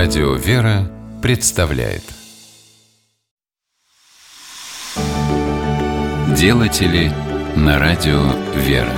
Радио «Вера» представляет Делатели на радио «Вера».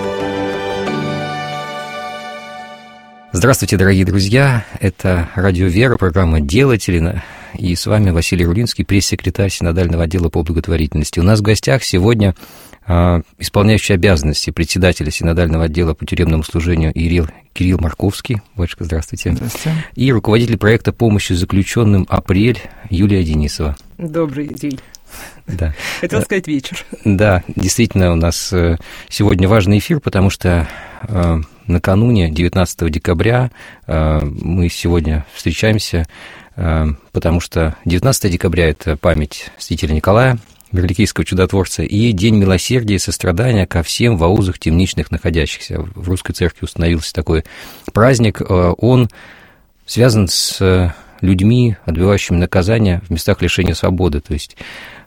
Здравствуйте, дорогие друзья! Это радио «Вера», программа «Делатели». И с вами Василий Рулинский, пресс-секретарь Синодального отдела по благотворительности. У нас в гостях сегодня исполняющий обязанности председателя Синодального отдела по тюремному служению Кирилл Марковский. Батюшка, здравствуйте. Здравствуйте. И руководитель проекта помощи заключенным «Апрель» Юлия Денисова. Добрый день. Да. Хотел сказать вечер. Да, действительно, у нас сегодня важный эфир, потому что накануне, 19 декабря, мы сегодня встречаемся, потому что 19 декабря – это память святителя Николая, Мирликийского чудотворца, и День милосердия и сострадания ко всем в аузах темничных находящихся. В Русской Церкви установился такой праздник. Он связан с людьми, отбывающими наказание в местах лишения свободы. То есть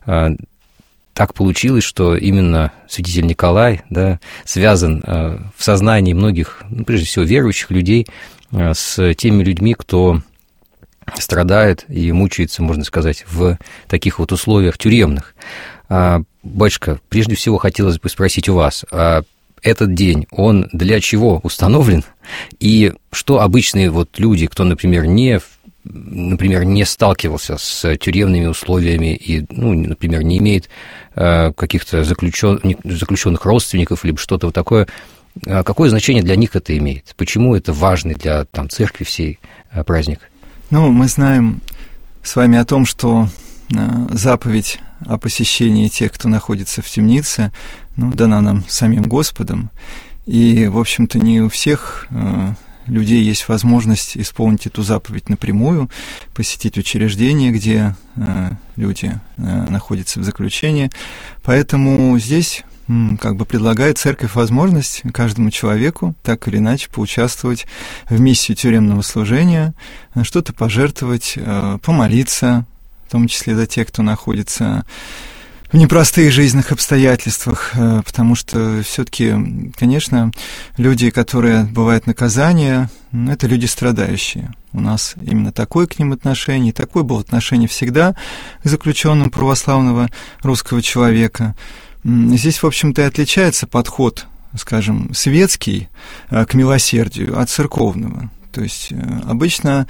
так получилось, что именно святитель Николай, да, связан в сознании многих, прежде всего, верующих людей с теми людьми, кто страдает и мучается, можно сказать, в таких вот условиях тюремных. Батюшка, прежде всего хотелось бы спросить у вас, этот день, он для чего установлен? И что обычные вот люди, кто, например, не сталкивался с тюремными условиями и, например, не имеет каких-то заключенных родственников или что-то вот такое, какое значение для них это имеет? Почему это важный для церкви всей праздник? Мы знаем с вами о том, что заповедь о посещении тех, кто находится в темнице, дана нам самим Господом. И, в общем-то, не у всех людей есть возможность исполнить эту заповедь напрямую, посетить учреждение, где люди находятся в заключении. Поэтому здесь предлагает церковь возможность каждому человеку так или иначе поучаствовать в миссии тюремного служения, что-то пожертвовать, помолиться, в том числе за тех, кто находится в непростых жизненных обстоятельствах, потому что все-таки, конечно, люди, которые отбывают наказание, это люди страдающие. У нас именно такое к ним отношение, такое было отношение всегда к заключенным православного русского человека. Здесь, в общем-то, и отличается подход, скажем, светский к милосердию от церковного. То есть обычно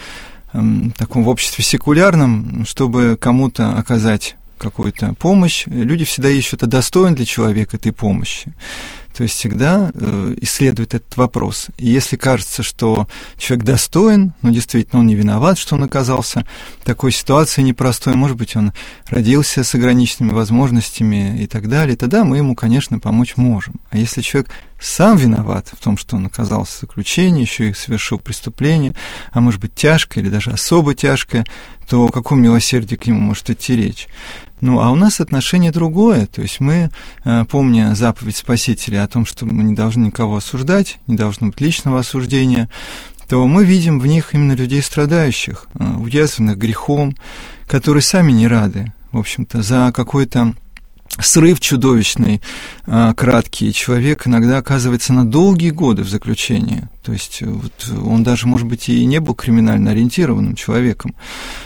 в таком в обществе секулярном, чтобы кому-то оказать какую-то помощь, люди всегда ищут, а достоин ли человек этой помощи. То есть всегда исследуют этот вопрос. И если кажется, что человек достоин, действительно, он не виноват, что он оказался в такой ситуации непростой, может быть, он родился с ограниченными возможностями и так далее, тогда мы ему, конечно, помочь можем. А если человек сам виноват в том, что он оказался в заключении, еще и совершил преступление, а может быть, тяжкое или даже особо тяжкое, то о каком милосердии к нему может идти речь? А у нас отношение другое, то есть мы, помня заповедь Спасителя о том, что мы не должны никого осуждать, не должно быть личного осуждения, то мы видим в них именно людей страдающих, уязвленных грехом, которые сами не рады, в общем-то, за какой-то срыв чудовищный, краткий, человек иногда оказывается на долгие годы в заключении. То есть он даже, может быть, и не был криминально ориентированным человеком,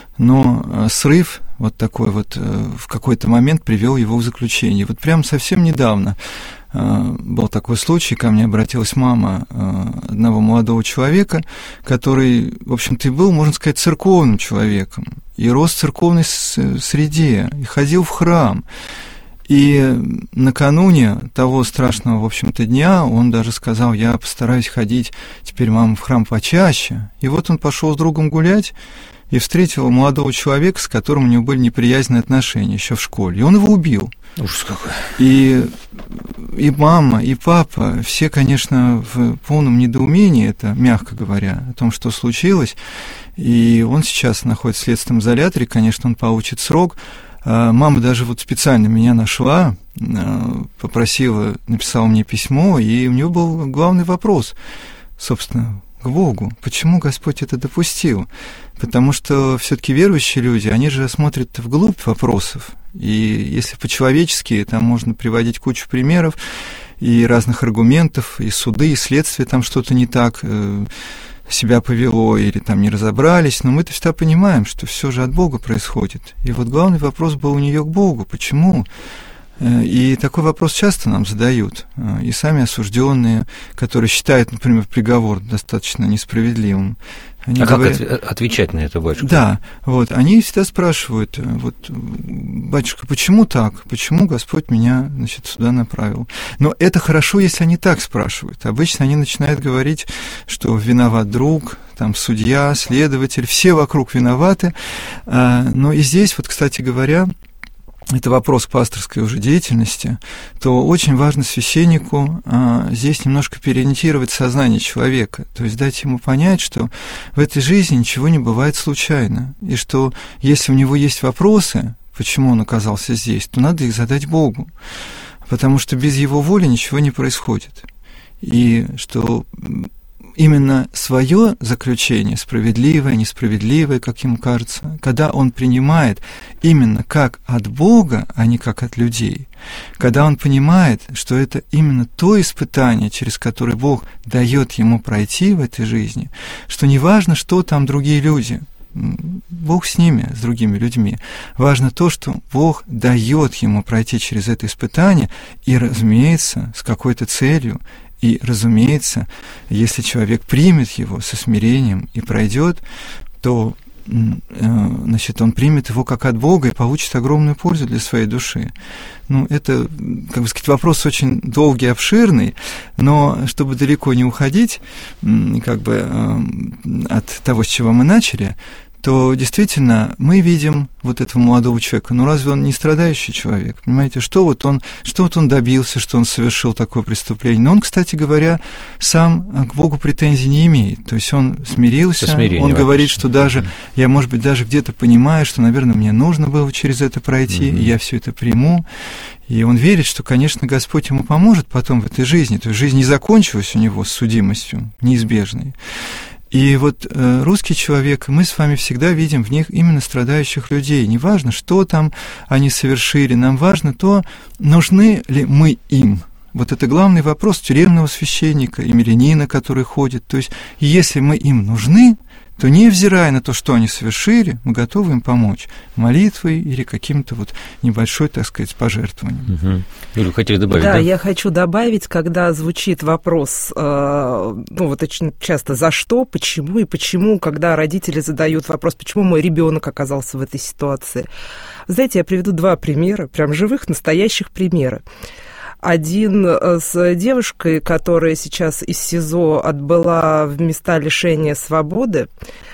но срыв такой в какой-то момент привел его в заключение. Прямо совсем недавно был такой случай, ко мне обратилась мама одного молодого человека, который, в общем-то, и был, можно сказать, церковным человеком, и рос в церковной среде, и ходил в храм. И накануне того страшного, в общем-то, дня он даже сказал: я постараюсь ходить теперь, мама, в храм почаще. И он пошел с другом гулять и встретил молодого человека, с которым у него были неприязненные отношения еще в школе. И он его убил. Ужас какой. И мама, и папа, все, конечно, в полном недоумении, это мягко говоря, о том, что случилось. И он сейчас находится в следственном изоляторе, конечно, он получит срок. Мама даже специально меня нашла, написала мне письмо, и у нее был главный вопрос, собственно, к Богу. Почему Господь это допустил? Потому что все-таки верующие люди, они же смотрят вглубь вопросов. И если по-человечески, там можно приводить кучу примеров и разных аргументов, и суды, и следствия, там что-то не так, себя повело или там не разобрались, но мы-то всегда понимаем, что все же от Бога происходит. И вот главный вопрос был у нее к Богу. Почему? И такой вопрос часто нам задают. И сами осужденные, которые считают, например, приговор достаточно несправедливым. Они говорят, как отвечать на это, батюшка? Да, вот, они всегда спрашивают, вот, батюшка, почему так? Почему Господь меня, значит, сюда направил? Но это хорошо, если они так спрашивают. Обычно они начинают говорить, что виноват друг, там, судья, следователь, все вокруг виноваты. Но и здесь, вот, кстати говоря, это вопрос к пасторской уже деятельности, то очень важно священнику здесь немножко переориентировать сознание человека, то есть дать ему понять, что в этой жизни ничего не бывает случайно, и что если у него есть вопросы, почему он оказался здесь, то надо их задать Богу, потому что без его воли ничего не происходит, и что именно свое заключение, справедливое, несправедливое, как ему кажется, когда он принимает именно как от Бога, а не как от людей, когда он понимает, что это именно то испытание, через которое Бог дает ему пройти в этой жизни, что не важно, что там другие люди, Бог с ними, с другими людьми. Важно то, что Бог дает ему пройти через это испытание, и, разумеется, с какой-то целью. И, разумеется, если человек примет его со смирением и пройдет, то, значит, он примет его как от Бога и получит огромную пользу для своей души. Ну, это, как бы сказать, вопрос очень долгий, обширный, но чтобы далеко не уходить, как бы, от того, с чего мы начали, то действительно мы видим вот этого молодого человека, ну разве он не страдающий человек, понимаете, что вот он добился, что он совершил такое преступление, но он, кстати говоря, сам к Богу претензий не имеет, то есть он смирился, он говорит, что даже, я, может быть, даже где-то понимаю, что, наверное, мне нужно было через это пройти, и я все это приму, и он верит, что, конечно, Господь ему поможет потом в этой жизни, то есть жизнь не закончилась у него с судимостью неизбежной. И вот русский человек, мы с вами всегда видим в них именно страдающих людей. Неважно, что там они совершили, нам важно то, нужны ли мы им. Вот это главный вопрос тюремного священника и мирянина, который ходит. То есть, если мы им нужны, то, невзирая на то, что они совершили, мы готовы им помочь молитвой или каким-то вот небольшой, так сказать, пожертвованием. Юля, хотели добавить, да? Да, я хочу добавить, когда звучит вопрос, ну, вот очень часто «за что?», «почему?» и «почему?», когда родители задают вопрос «почему мой ребенок оказался в этой ситуации?». Знаете, я приведу два примера, прям живых, настоящих примера. Один с девушкой, которая сейчас из СИЗО отбыла в места лишения свободы.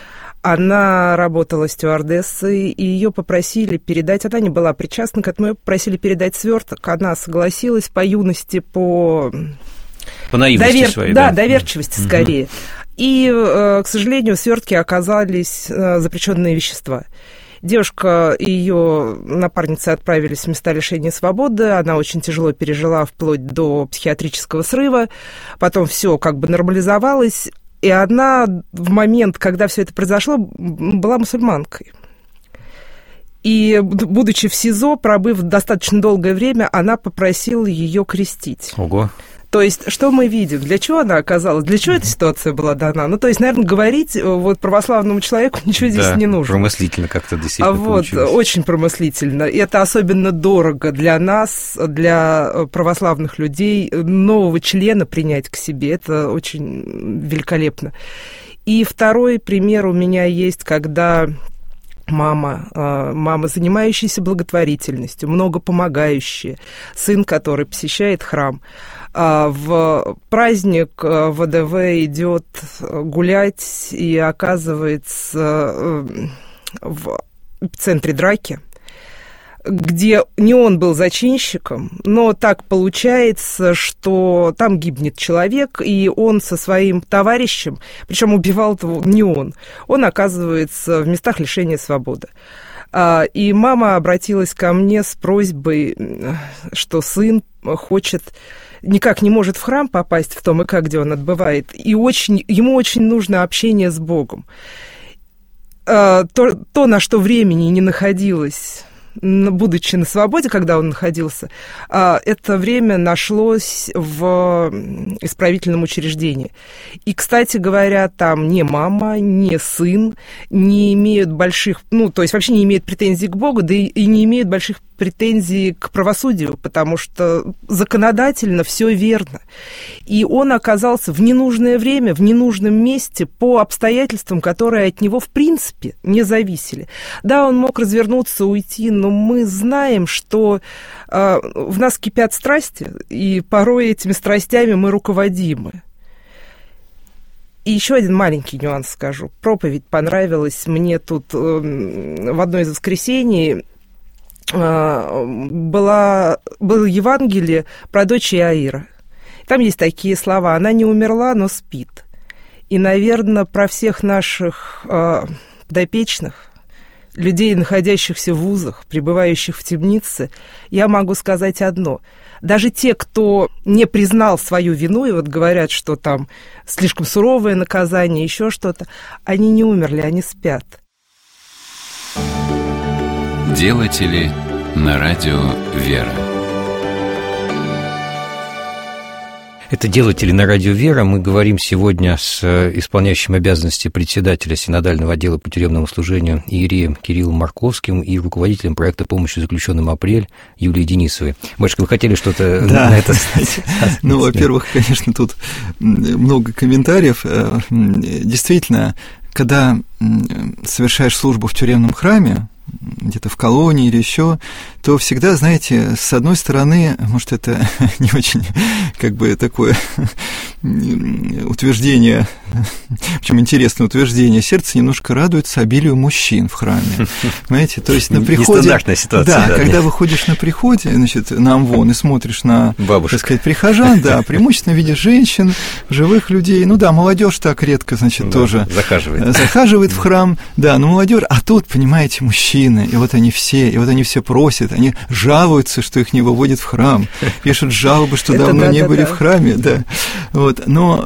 Она работала стюардессой, и ее попросили передать, она не была причастна к этому, ее попросили передать сверток. Она согласилась по юности, по наивности своей, да, доверчивости скорее. И, к сожалению, в свертке оказались запрещенные вещества. Девушка и ее напарница отправились в места лишения свободы, она очень тяжело пережила вплоть до психиатрического срыва, потом все как бы нормализовалось, и она в момент, когда все это произошло, была мусульманкой. И, будучи в СИЗО, пробыв достаточно долгое время, она попросила ее крестить. Ого. То есть, что мы видим? Для чего она оказалась? Для чего эта ситуация была дана? Ну, то есть, наверное, говорить вот православному человеку ничего здесь не нужно. Промыслительно как-то действительно получилось. Очень промыслительно. И это особенно дорого для нас, для православных людей, нового члена принять к себе. Это очень великолепно. И второй пример у меня есть, когда мама, занимающаяся благотворительностью, много помогающая, сын, который посещает храм, в праздник ВДВ идет гулять и оказывается в центре драки, где не он был зачинщиком, но так получается, что там гибнет человек, и он со своим товарищем, причем убивал не он оказывается в местах лишения свободы. И мама обратилась ко мне с просьбой, что сын никак не может в храм попасть в том ИК, где он отбывает, и ему очень нужно общение с Богом. То, на что времени не находилось будучи на свободе, когда он находился, это время нашлось в исправительном учреждении. И, кстати говоря, там ни мама, ни сын не имеют больших, то есть вообще не имеют претензий к Богу, да и не имеют больших претензий к правосудию, потому что законодательно все верно. И он оказался в ненужное время, в ненужном месте по обстоятельствам, которые от него в принципе не зависели. Да, он мог развернуться, уйти, но мы знаем, что в нас кипят страсти, и порой этими страстями мы руководимы. И еще один маленький нюанс скажу. Проповедь понравилась мне тут в одно из воскресений. Было Евангелие про дочь Иаира. Там есть такие слова: она не умерла, но спит. И, наверное, про всех наших подопечных, людей, находящихся в вузах, пребывающих в темнице, я могу сказать одно. Даже те, кто не признал свою вину, и вот говорят, что там слишком суровое наказание, еще что-то, они не умерли, они спят. Делатели на радио «Вера». Это «Делатели на радио «Вера». Мы говорим сегодня с исполняющим обязанности председателя Синодального отдела по тюремному служению иереем Кириллом Марковским и руководителем проекта помощи заключенным «Апрель» Юлией Денисовой. Батюшка, вы хотели что-то на это сказать? Ну, во-первых, конечно, тут много комментариев. Действительно, когда совершаешь службу в тюремном храме, где-то в колонии или еще, то всегда, знаете, с одной стороны, может, это не очень, такое утверждение, причем интересное утверждение, сердце немножко радуется обилию мужчин в храме, понимаете, то есть на приходе... Нестандартная ситуация. Да, когда выходишь на приходе, на Амвон и смотришь на, бабушек, так сказать, прихожан, да, преимущественно видишь женщин, живых людей, молодежь так редко, тоже захаживает в храм, да, но молодежь, а тут, понимаете, мужчины, и вот они все просят, они жалуются, что их не выводят в храм, пишут жалобы, что давно не были в храме, да. Но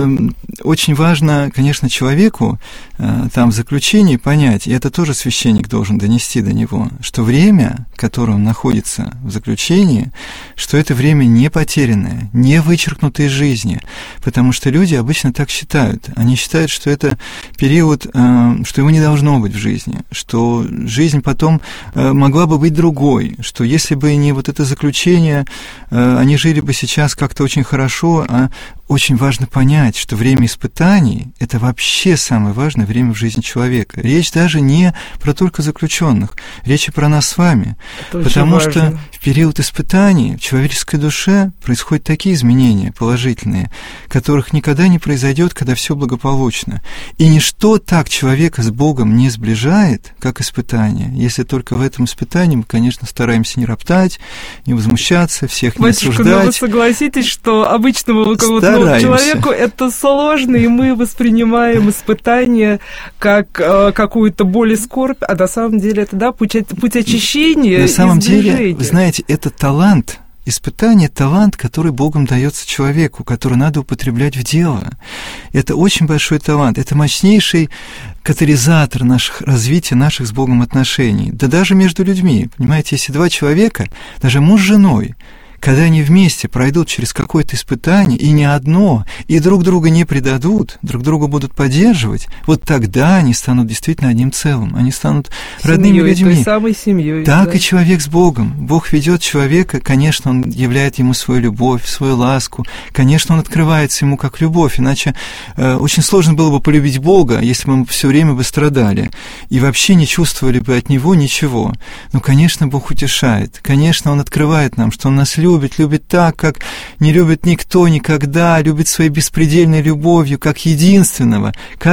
очень важно, конечно, человеку там в заключении понять, и это тоже священник должен донести до него, что время, которое он находится в заключении, что это время не потерянное, не вычеркнутое из жизни, потому что люди обычно так считают. Они считают, что это период, что его не должно быть в жизни, что жизнь потом могла бы быть другой, что если бы не вот это заключение, они жили бы сейчас как-то очень хорошо, а очень важно понять, что время испытаний – это вообще самое важное время в жизни человека. Речь даже не про только заключенных, речь и про нас с вами. Это потому что в период испытаний в человеческой душе происходят такие изменения положительные, которых никогда не произойдет, когда все благополучно. И ничто так человека с Богом не сближает, как испытание. Если только в этом испытании мы, конечно, стараемся не роптать, не возмущаться, всех не осуждать. Но вы согласитесь, что обычному человеку это сложно, и мы воспринимаем испытания как какую-то боль и скорбь, а на самом деле это, путь очищения. На самом деле, вы знаете, это талант. Испытание – талант, который Богом дается человеку, который надо употреблять в дело. Это очень большой талант, это мощнейший катализатор развития наших с Богом отношений. Да даже между людьми, понимаете, если два человека, даже муж с женой, когда они вместе пройдут через какое-то испытание, и не одно, и друг друга не предадут, друг друга будут поддерживать, вот тогда они станут действительно одним целым, они станут родными людьми. Той самой семьей. Так и человек с Богом. Бог ведет человека, конечно, Он являет ему свою любовь, свою ласку, конечно, Он открывается ему как любовь, иначе очень сложно было бы полюбить Бога, если бы мы все время бы страдали и вообще не чувствовали бы от Него ничего. Но, конечно, Бог утешает, конечно, Он открывает нам, что Он нас любит так, как не любит никто никогда, любит своей беспредельной любовью, как единственного,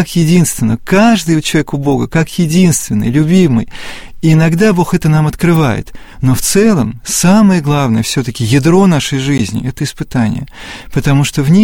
каждый человек у Бога, как единственный, любимый. И иногда Бог это нам открывает. Но в целом самое главное все-таки ядро нашей жизни – это испытания, потому что в них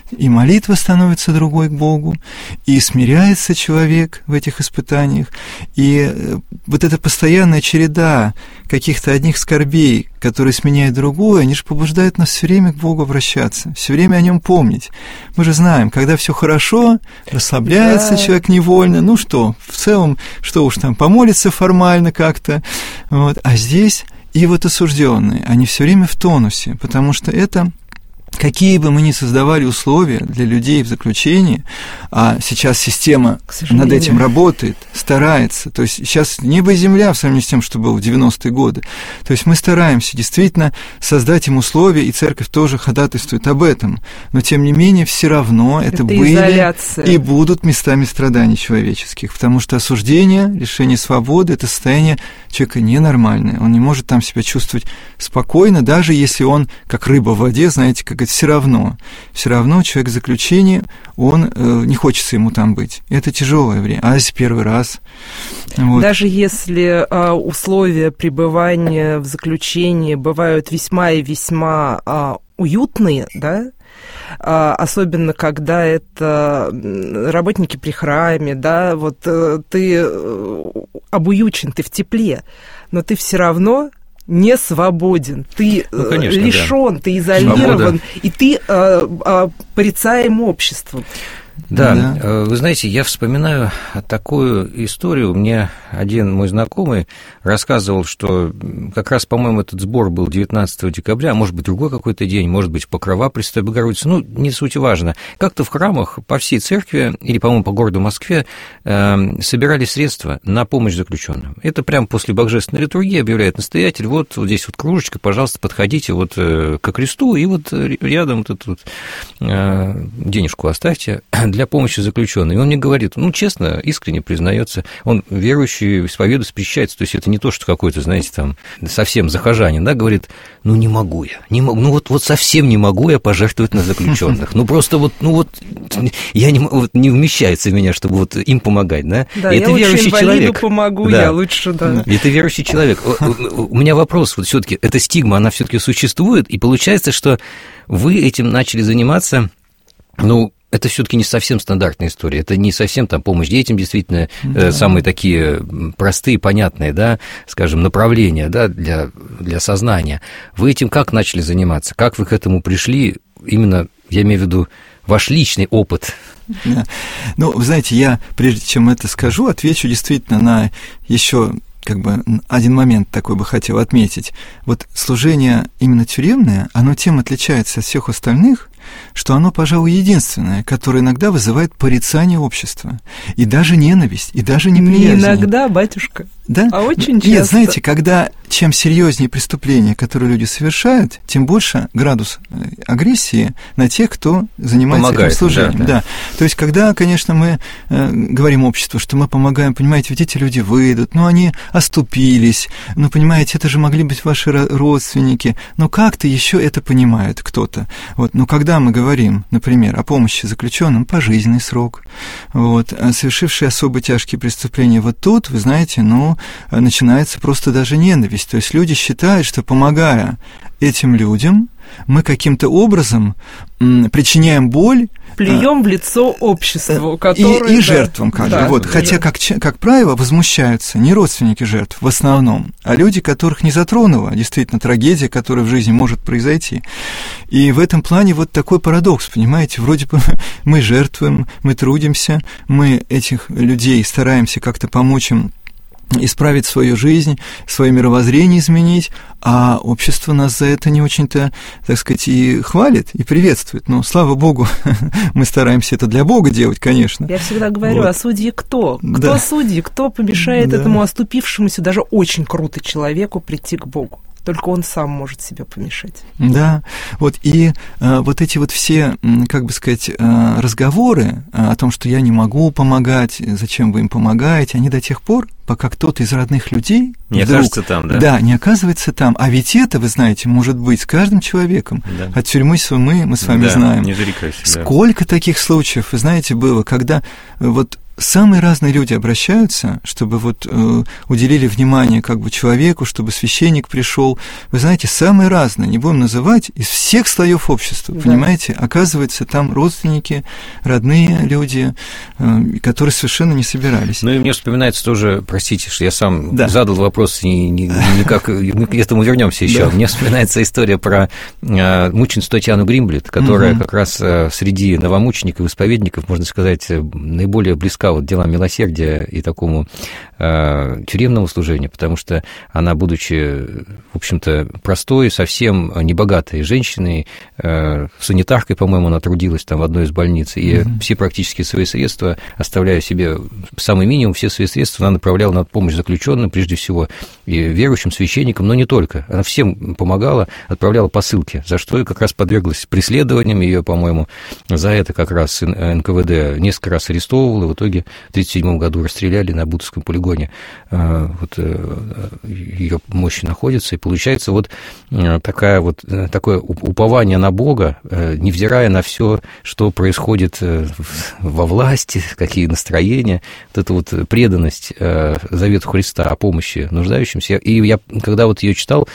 и молитва становится другой к Богу, и смиряется человек в этих испытаниях, и вот эта постоянная череда каких-то одних скорбей, которые сменяют другое, они же побуждают нас все время к Богу обращаться, все время о Нем помнить. Мы же знаем, когда все хорошо, расслабляется человек невольно, ну что, в целом, что уж там, помолиться формально как-то, вот. А здесь и вот осужденные, они все время в тонусе, потому что это... Какие бы мы ни создавали условия для людей в заключении, а сейчас система над этим работает, старается, то есть сейчас небо и земля в сравнении с тем, что было в 90-е годы, то есть мы стараемся действительно создать им условия, и церковь тоже ходатайствует об этом, но тем не менее все равно это были изоляция. И будут местами страданий человеческих, потому что осуждение, лишение свободы – это состояние человека ненормальное, он не может там себя чувствовать спокойно, даже если он, как рыба в воде, знаете, как это все равно человек в заключении, он не хочется ему там быть. Это тяжелое время. А если первый раз? Вот. Даже если условия пребывания в заключении бывают весьма и весьма уютные, да, особенно когда это работники при храме, да, вот ты обуючен, ты в тепле, но ты все равно не свободен, ты лишён, да. Ты изолирован, и ты порицаем обществом. Да, вы знаете, я вспоминаю такую историю. Мне один мой знакомый рассказывал, что как раз, по-моему, этот сбор был 19 декабря, может быть, другой какой-то день, может быть, Покрова Пресвятой Богородицы, ну, не суть важно. Как-то в храмах по всей церкви, или, по-моему, по городу Москве, собирали средства на помощь заключенным. Это прямо после божественной литургии объявляет настоятель, вот здесь вот кружечка, пожалуйста, подходите вот ко кресту, и вот рядом вот эту вот денежку оставьте для помощи заключенным. И он мне говорит, ну, честно, искренне признается, он верующий, исповедуется, причащается, то есть это не то, что какой-то, знаете, там, совсем захожанин, да, говорит, ну, не могу я, ну, вот совсем не могу я пожертвовать на заключенных, ну, просто вот, я не вмещается в меня, чтобы вот им помогать, да. Да, это я верующий лучше человек. Помогу, да. Я лучше, да. Это верующий человек. У меня вопрос, вот все-таки, эта стигма, она все-таки существует, и получается, что вы этим начали заниматься, ну, это все-таки не совсем стандартная история, это не совсем там помощь детям, действительно, самые такие простые, понятные, да, скажем, направления, да, для сознания. Вы этим как начали заниматься? Как вы к этому пришли? Именно, я имею в виду, ваш личный опыт. Да. Ну, вы знаете, я, прежде чем это скажу, отвечу действительно на еще как бы один момент такой бы хотел отметить. Вот служение именно тюремное, оно тем отличается от всех остальных, что оно, пожалуй, единственное, которое иногда вызывает порицание общества, и даже ненависть, и даже неприязнь. Не иногда, батюшка, да? А очень часто. Нет, знаете, когда чем серьезнее преступления, которые люди совершают, тем больше градус агрессии на тех, кто занимается этим служением. Да. То есть, когда, конечно, мы говорим обществу, что мы помогаем, понимаете, ведь эти люди выйдут, но они оступились, ну, понимаете, это же могли быть ваши родственники, но как-то еще это понимает кто-то. Вот. Но когда мы говорим, например, о помощи заключенным, пожизненный срок, вот, совершившие особо тяжкие преступления, вот тут, вы знаете, ну, начинается просто даже ненависть. То есть люди считают, что, помогая этим людям, мы каким-то образом причиняем боль, плюем в лицо обществу, которое... И жертвам, как бы. Вот. Хотя, как правило, возмущаются не родственники жертв в основном, а люди, которых не затронула действительно трагедия, которая в жизни может произойти. И в этом плане вот такой парадокс, понимаете, вроде бы мы жертвуем, мы трудимся, мы этих людей стараемся как-то помочь им исправить свою жизнь, свое мировоззрение изменить, а общество нас за это не очень-то, так сказать, и хвалит, и приветствует. Но, слава Богу, мы стараемся это для Бога делать, конечно. Я всегда говорю, а судьи кто? Кто судьи? Кто помешает этому оступившемуся, даже очень круто человеку прийти к Богу? Только он сам может себе помешать. Да, вот и вот эти вот все, как бы сказать, разговоры о том, что я не могу помогать, зачем вы им помогаете, они до тех пор, пока кто-то из родных людей не окажется там, да? Да, не оказывается там. А ведь это, вы знаете, может быть с каждым человеком. Да. От тюрьмы мы с вами знаем. Не зарекайся, сколько таких случаев, вы знаете, было, когда вот самые разные люди обращаются, чтобы вот уделили внимание как бы человеку, чтобы священник пришел. Вы знаете, самые разные, не будем называть, из всех слоев общества, да. Понимаете? Оказывается, там родственники, родные люди, которые совершенно не собирались. Ну и мне вспоминается тоже, простите, что я сам задал вопрос, никак, мы к этому вернемся еще. Да. Мне вспоминается история про мученицу Татьяну Гримблет, которая как раз среди новомучеников, исповедников, можно сказать, наиболее близка вот делам милосердия и такому тюремному служению, потому что она, будучи, в общем-то, простой, совсем небогатой женщиной, санитаркой, по-моему, она трудилась там в одной из больниц, и все практически свои средства, оставляя себе самый минимум, все свои средства она направляла на помощь заключенным, прежде всего, и верующим, священникам, но не только. Она всем помогала, отправляла посылки, за что и как раз подверглась преследованиям. Ее, по-моему, за это как раз НКВД несколько раз арестовывал, и в итоге в 1937 году расстреляли на Бутовском полигоне. Вот ее мощи находятся, и получается вот такое упование на Бога, невзирая на все, что происходит во власти, какие настроения, вот эта вот преданность завету Христа о помощи нуждающимся. И я, когда вот ее читал,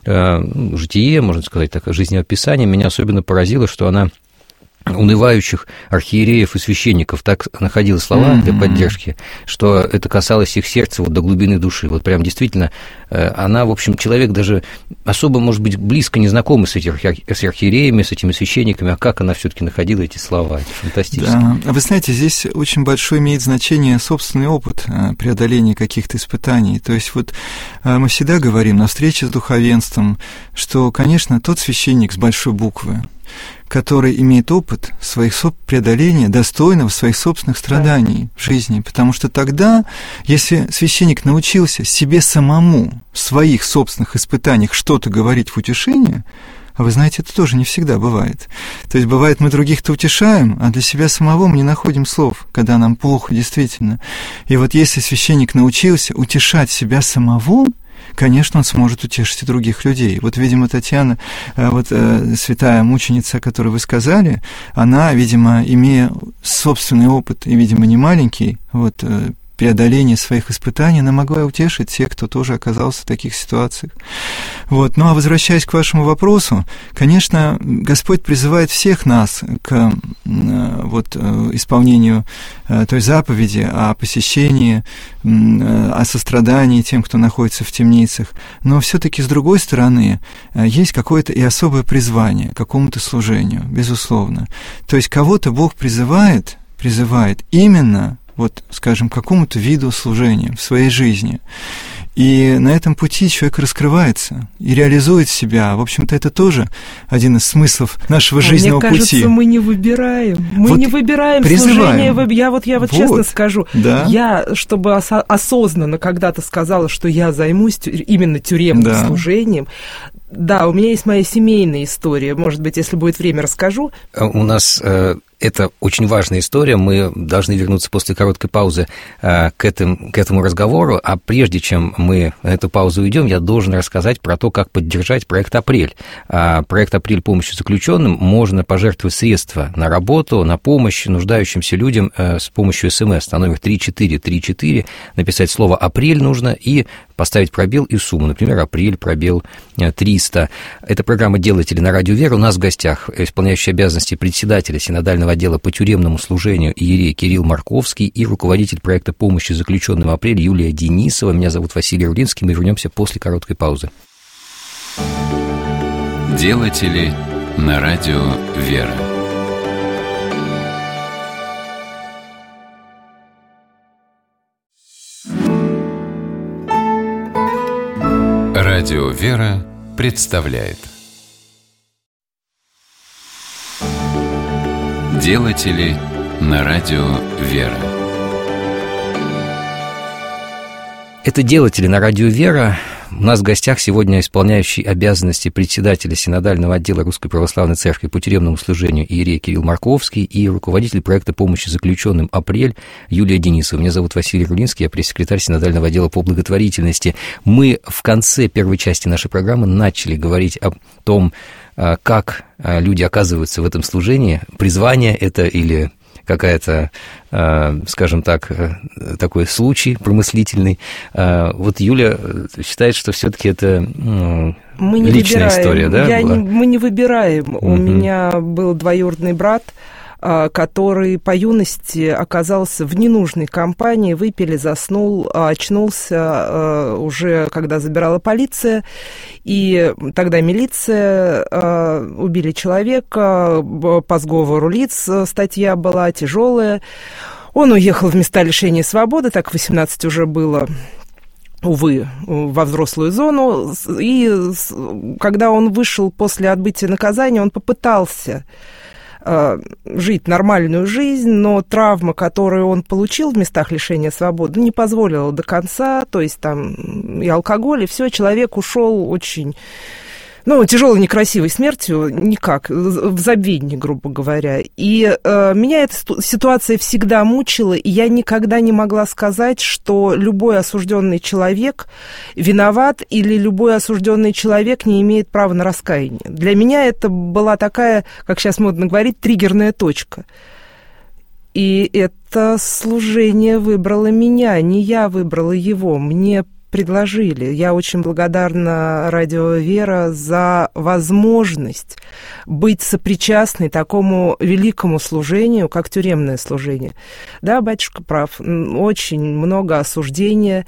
житие, можно сказать, такое жизнеописание, меня особенно поразило, что она унывающих архиереев и священников так находила слова для поддержки, что это касалось их сердца вот до глубины души. Вот прям действительно она, в общем, человек даже особо, может быть, близко не знакомый с архиереями, с этими священниками, а как она все-таки находила эти слова, это фантастически. Да. Вы знаете, здесь очень большое имеет значение собственный опыт преодоления каких-то испытаний. То есть вот мы всегда говорим на встрече с духовенством, что, конечно, тот священник с большой буквы, который имеет опыт своих преодоления, достойного своих собственных страданий в жизни. Потому что тогда, если священник научился себе самому в своих собственных испытаниях что-то говорить в утешение, а вы знаете, это тоже не всегда бывает. То есть бывает, мы других-то утешаем, а для себя самого мы не находим слов, когда нам плохо действительно. И вот если священник научился утешать себя самого, конечно, он сможет утешить и других людей. Вот, видимо, Татьяна, вот святая мученица, о которой вы сказали, она, видимо, имея собственный опыт, и, видимо, не маленький, вот, преодоление своих испытаний, она могла утешить тех, кто тоже оказался в таких ситуациях. Вот. Ну, а возвращаясь к вашему вопросу, конечно, Господь призывает всех нас к вот, исполнению той заповеди о посещении, о сострадании тем, кто находится в темницах, но все-таки, с другой стороны, есть какое-то и особое призвание к какому-то служению, безусловно. То есть кого-то Бог призывает именно, вот, скажем, к какому-то виду служения в своей жизни. И на этом пути человек раскрывается и реализует себя. В общем-то, это тоже один из смыслов нашего жизненного пути. Мне кажется, мы не выбираем. Мы вот не выбираем призываем. Служение. Я вот честно скажу, да. Я, чтобы осознанно когда-то сказала, что я займусь именно тюремным служением, да, у меня есть моя семейная история. Может быть, если будет время, расскажу. У нас это очень важная история. Мы должны вернуться после короткой паузы к этому разговору. А прежде чем мы на эту паузу уйдем, я должен рассказать про то, как поддержать проект «Апрель». Проект «Апрель. Помощи заключенным» можно пожертвовать средства на работу, на помощь нуждающимся людям с помощью СМС на номер 3434. Написать слово «Апрель» нужно и поставить пробел и сумму. Например, «Апрель», пробел 300. Это программа «Делатели» на радио «Вера». У нас в гостях исполняющий обязанности председателя синодального отдела по тюремному служению иерей Кирилл Марковский и руководитель проекта помощи заключенным «Апрель» Юлия Денисова. Меня зовут Василий Рулинский. Мы вернемся после короткой паузы. «Делатели» на радио «Вера». Радио «Вера» представляет «Делатели» на радио «Вера». Это «Делатели» на радио «Вера». У нас в гостях сегодня исполняющий обязанности председателя синодального отдела Русской Православной Церкви по тюремному служению иерей Кирилл Марковский и руководитель проекта помощи заключенным «Апрель» Юлия Денисова. Меня зовут Василий Рулинский, я пресс-секретарь синодального отдела по благотворительности. Мы в конце первой части нашей программы начали говорить о том, как люди оказываются в этом служении, призвание это или какая-то, скажем так, такой случай промыслительный. Вот Юля считает, что все-таки это личная история, да? Мы не выбираем. У меня был двоюродный брат, который по юности оказался в ненужной компании, выпили, заснул, очнулся уже, когда забирала полиция, и тогда милиция, убили человека, по сговору лиц статья была тяжелая. Он уехал в места лишения свободы, так 18 уже было, увы, во взрослую зону, и когда он вышел после отбытия наказания, он попытался жить нормальную жизнь, но травма, которую он получил в местах лишения свободы, не позволила до конца, то есть там и алкоголь, и все, человек ушел очень, тяжелой, некрасивой смертью, никак, в забвении, грубо говоря. И меня эта ситуация всегда мучила, и я никогда не могла сказать, что любой осужденный человек виноват или любой осужденный человек не имеет права на раскаяние. Для меня это была такая, как сейчас модно говорить, триггерная точка. И это служение выбрало меня, не я выбрала его, мне предложили. Я очень благодарна Радио Вера за возможность быть сопричастной такому великому служению, как тюремное служение. Да, батюшка прав, очень много осуждения,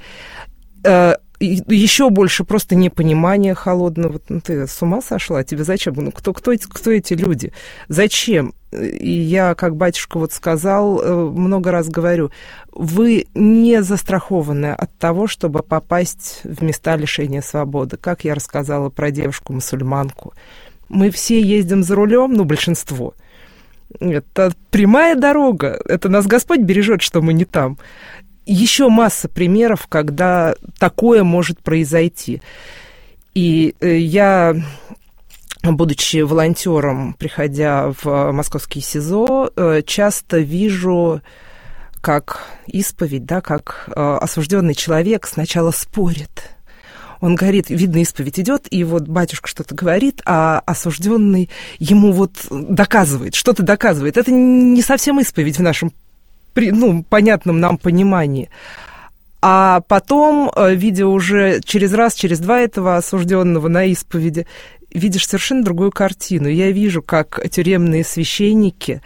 еще больше просто непонимания холодного. Ты с ума сошла? Тебе зачем? Кто эти люди? Зачем? И я, как батюшка вот сказал, много раз говорю, вы не застрахованы от того, чтобы попасть в места лишения свободы. Как я рассказала про девушку-мусульманку. Мы все ездим за рулем, большинство. Это прямая дорога. Это нас Господь бережет, что мы не там. Еще масса примеров, когда такое может произойти. И я, будучи волонтером, приходя в московский СИЗО, часто вижу, как исповедь, да, как осужденный человек сначала спорит. Он говорит, видно, исповедь идет, и вот батюшка что-то говорит, а осужденный ему вот доказывает, что-то доказывает. Это не совсем исповедь в нашем понятном нам понимании. А потом, видя уже через раз, через два этого осужденного на исповеди, видишь совершенно другую картину. Я вижу, как тюремные священники,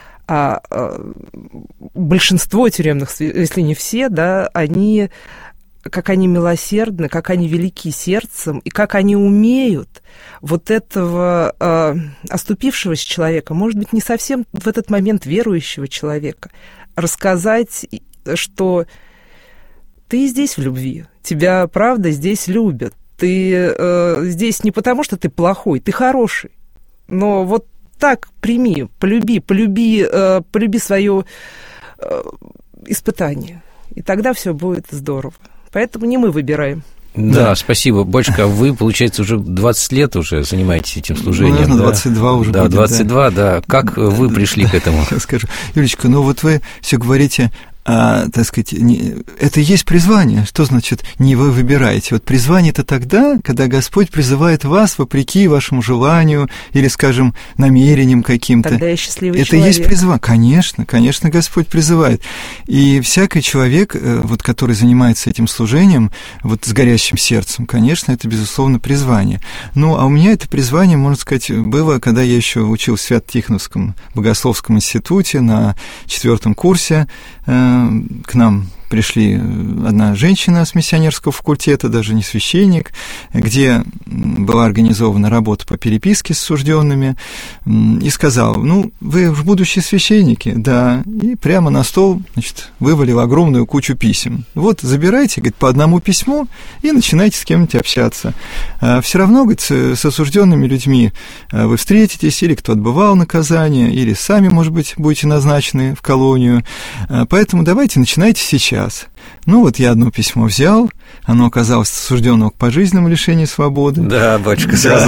большинство тюремных, если не все, да, как они милосердны, как они велики сердцем, и как они умеют вот этого оступившегося человека, может быть, не совсем в этот момент верующего человека, рассказать, что ты здесь в любви, тебя, правда, здесь любят, ты здесь не потому, что ты плохой, ты хороший, но вот так прими, полюби свое испытание, и тогда все будет здорово. Поэтому не мы выбираем. Да, спасибо. Батюшка, вы, получается, уже 20 лет уже занимаетесь этим служением. Наверное, 22 уже будет. 22, да. Как вы пришли к этому? Я скажу. Юлечка, вот вы все говорите, так сказать, это и есть призвание. Что значит не вы выбираете? Вот призвание это тогда, когда Господь призывает вас вопреки вашему желанию или, скажем, намерениям каким-то. Тогда я счастливый это человек. Это и есть призвание. Конечно, Господь призывает. И всякий человек, вот, который занимается этим служением, вот с горящим сердцем, конечно, это, безусловно, призвание. А у меня это призвание, можно сказать, было, когда я еще учился в Свято-Тихоновском богословском институте на 4 курсе. К нам пришли одна женщина с миссионерского факультета, даже не священник, где была организована работа по переписке с осужденными, и сказала, вы же будущие священники, да, и прямо на стол, вывалил огромную кучу писем. Вот, забирайте, говорит, по одному письму и начинайте с кем-нибудь общаться. Все равно, говорит, с осужденными людьми вы встретитесь, или кто отбывал наказание, или сами, может быть, будете назначены в колонию, поэтому давайте начинайте сейчас. Ну, вот я одно письмо взял, оно оказалось осужденного к пожизненному лишению свободы. Да, батюшка, сразу.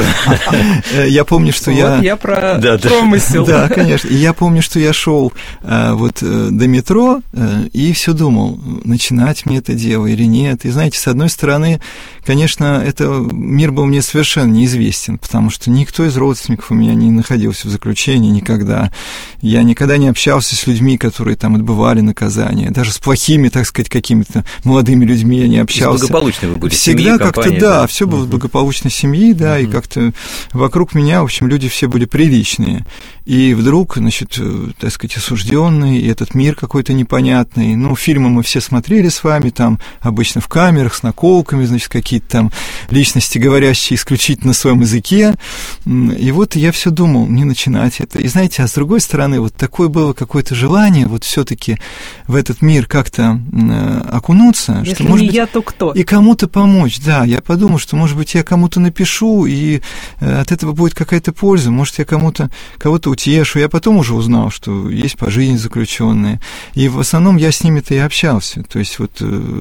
Я помню, что я про промысел. Да, конечно. И я помню, что я шел вот до метро и все думал, начинать мне это дело или нет. И знаете, с одной стороны, конечно, мир был мне совершенно неизвестен, потому что никто из родственников у меня не находился в заключении никогда. Я никогда не общался с людьми, которые там отбывали наказание. Даже с плохими, так сказать, какими-то молодыми людьми я не общался. Благополучной вы были всегда как-то, да, все было в благополучной семье, да, и как-то вокруг меня, в общем, люди все были приличные. И вдруг, значит, так сказать, осужденный, и этот мир какой-то непонятный. Ну, фильмы мы все смотрели с вами, там, обычно в камерах, с наколками, значит, какие-то там личности, говорящие исключительно на своем языке. И вот я все думал, не начинать это. И знаете, а с другой стороны, вот такое было какое-то желание вот все-таки в этот мир как-то окунуться. Если что, может не быть, я, то кто? И кому-то помочь, да. Я подумал, что, может быть, я кому-то напишу, и от этого будет какая-то польза. Может, я кого-то утешу. Я потом уже узнал, что есть пожизненно заключенные. И в основном я с ними-то и общался. То есть вот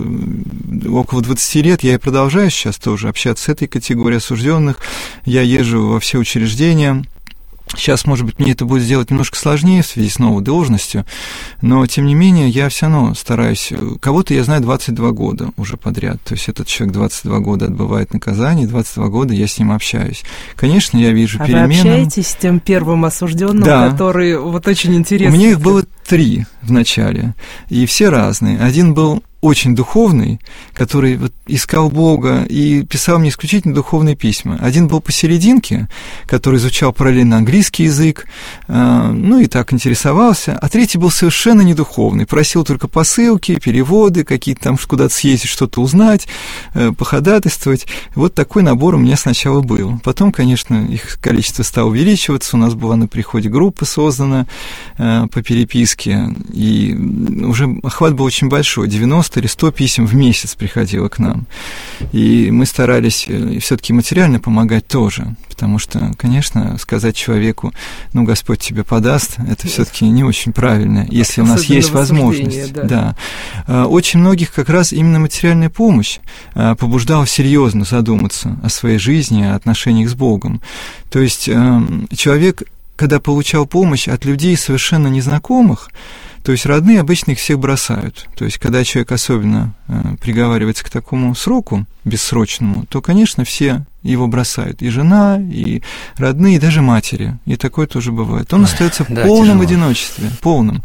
около 20 лет я и продолжаю сейчас тоже общаться с этой категорией осужденных. Я езжу во все учреждения. Сейчас, может быть, мне это будет сделать немножко сложнее в связи с новой должностью, но, тем не менее, я все равно стараюсь. Кого-то я знаю 22 года уже подряд, то есть этот человек 22 года отбывает наказание, 22 года я с ним общаюсь. Конечно, я вижу перемены. Вы общаетесь с тем первым осужденным, да, который вот очень интересный? У меня их было 3 в начале, и все разные. Один был очень духовный, который вот искал Бога и писал мне исключительно духовные письма. Один был посерединке, который изучал параллельно английский язык, ну и так интересовался, а третий был совершенно недуховный, просил только посылки, переводы, какие-то там куда-то съездить, что-то узнать, походатайствовать. Вот такой набор у меня сначала был. Потом, конечно, их количество стало увеличиваться, у нас была на приходе группа создана по переписке, и уже охват был очень большой, 90 или 100 писем в месяц приходило к нам. И мы старались все-таки материально помогать тоже, потому что, конечно, сказать человеку, ну, Господь тебе подаст, это все-таки не очень правильно, если у нас есть возможность. Да. Очень многих как раз именно материальная помощь побуждала серьезно задуматься о своей жизни, о отношениях с Богом. То есть человек, когда получал помощь от людей совершенно незнакомых, то есть родные обычно их всех бросают. То есть когда человек особенно приговаривается к такому сроку бессрочному, то, конечно, все его бросают. И жена, и родные, и даже матери. И такое тоже бывает. Он остается в полном одиночестве, полном.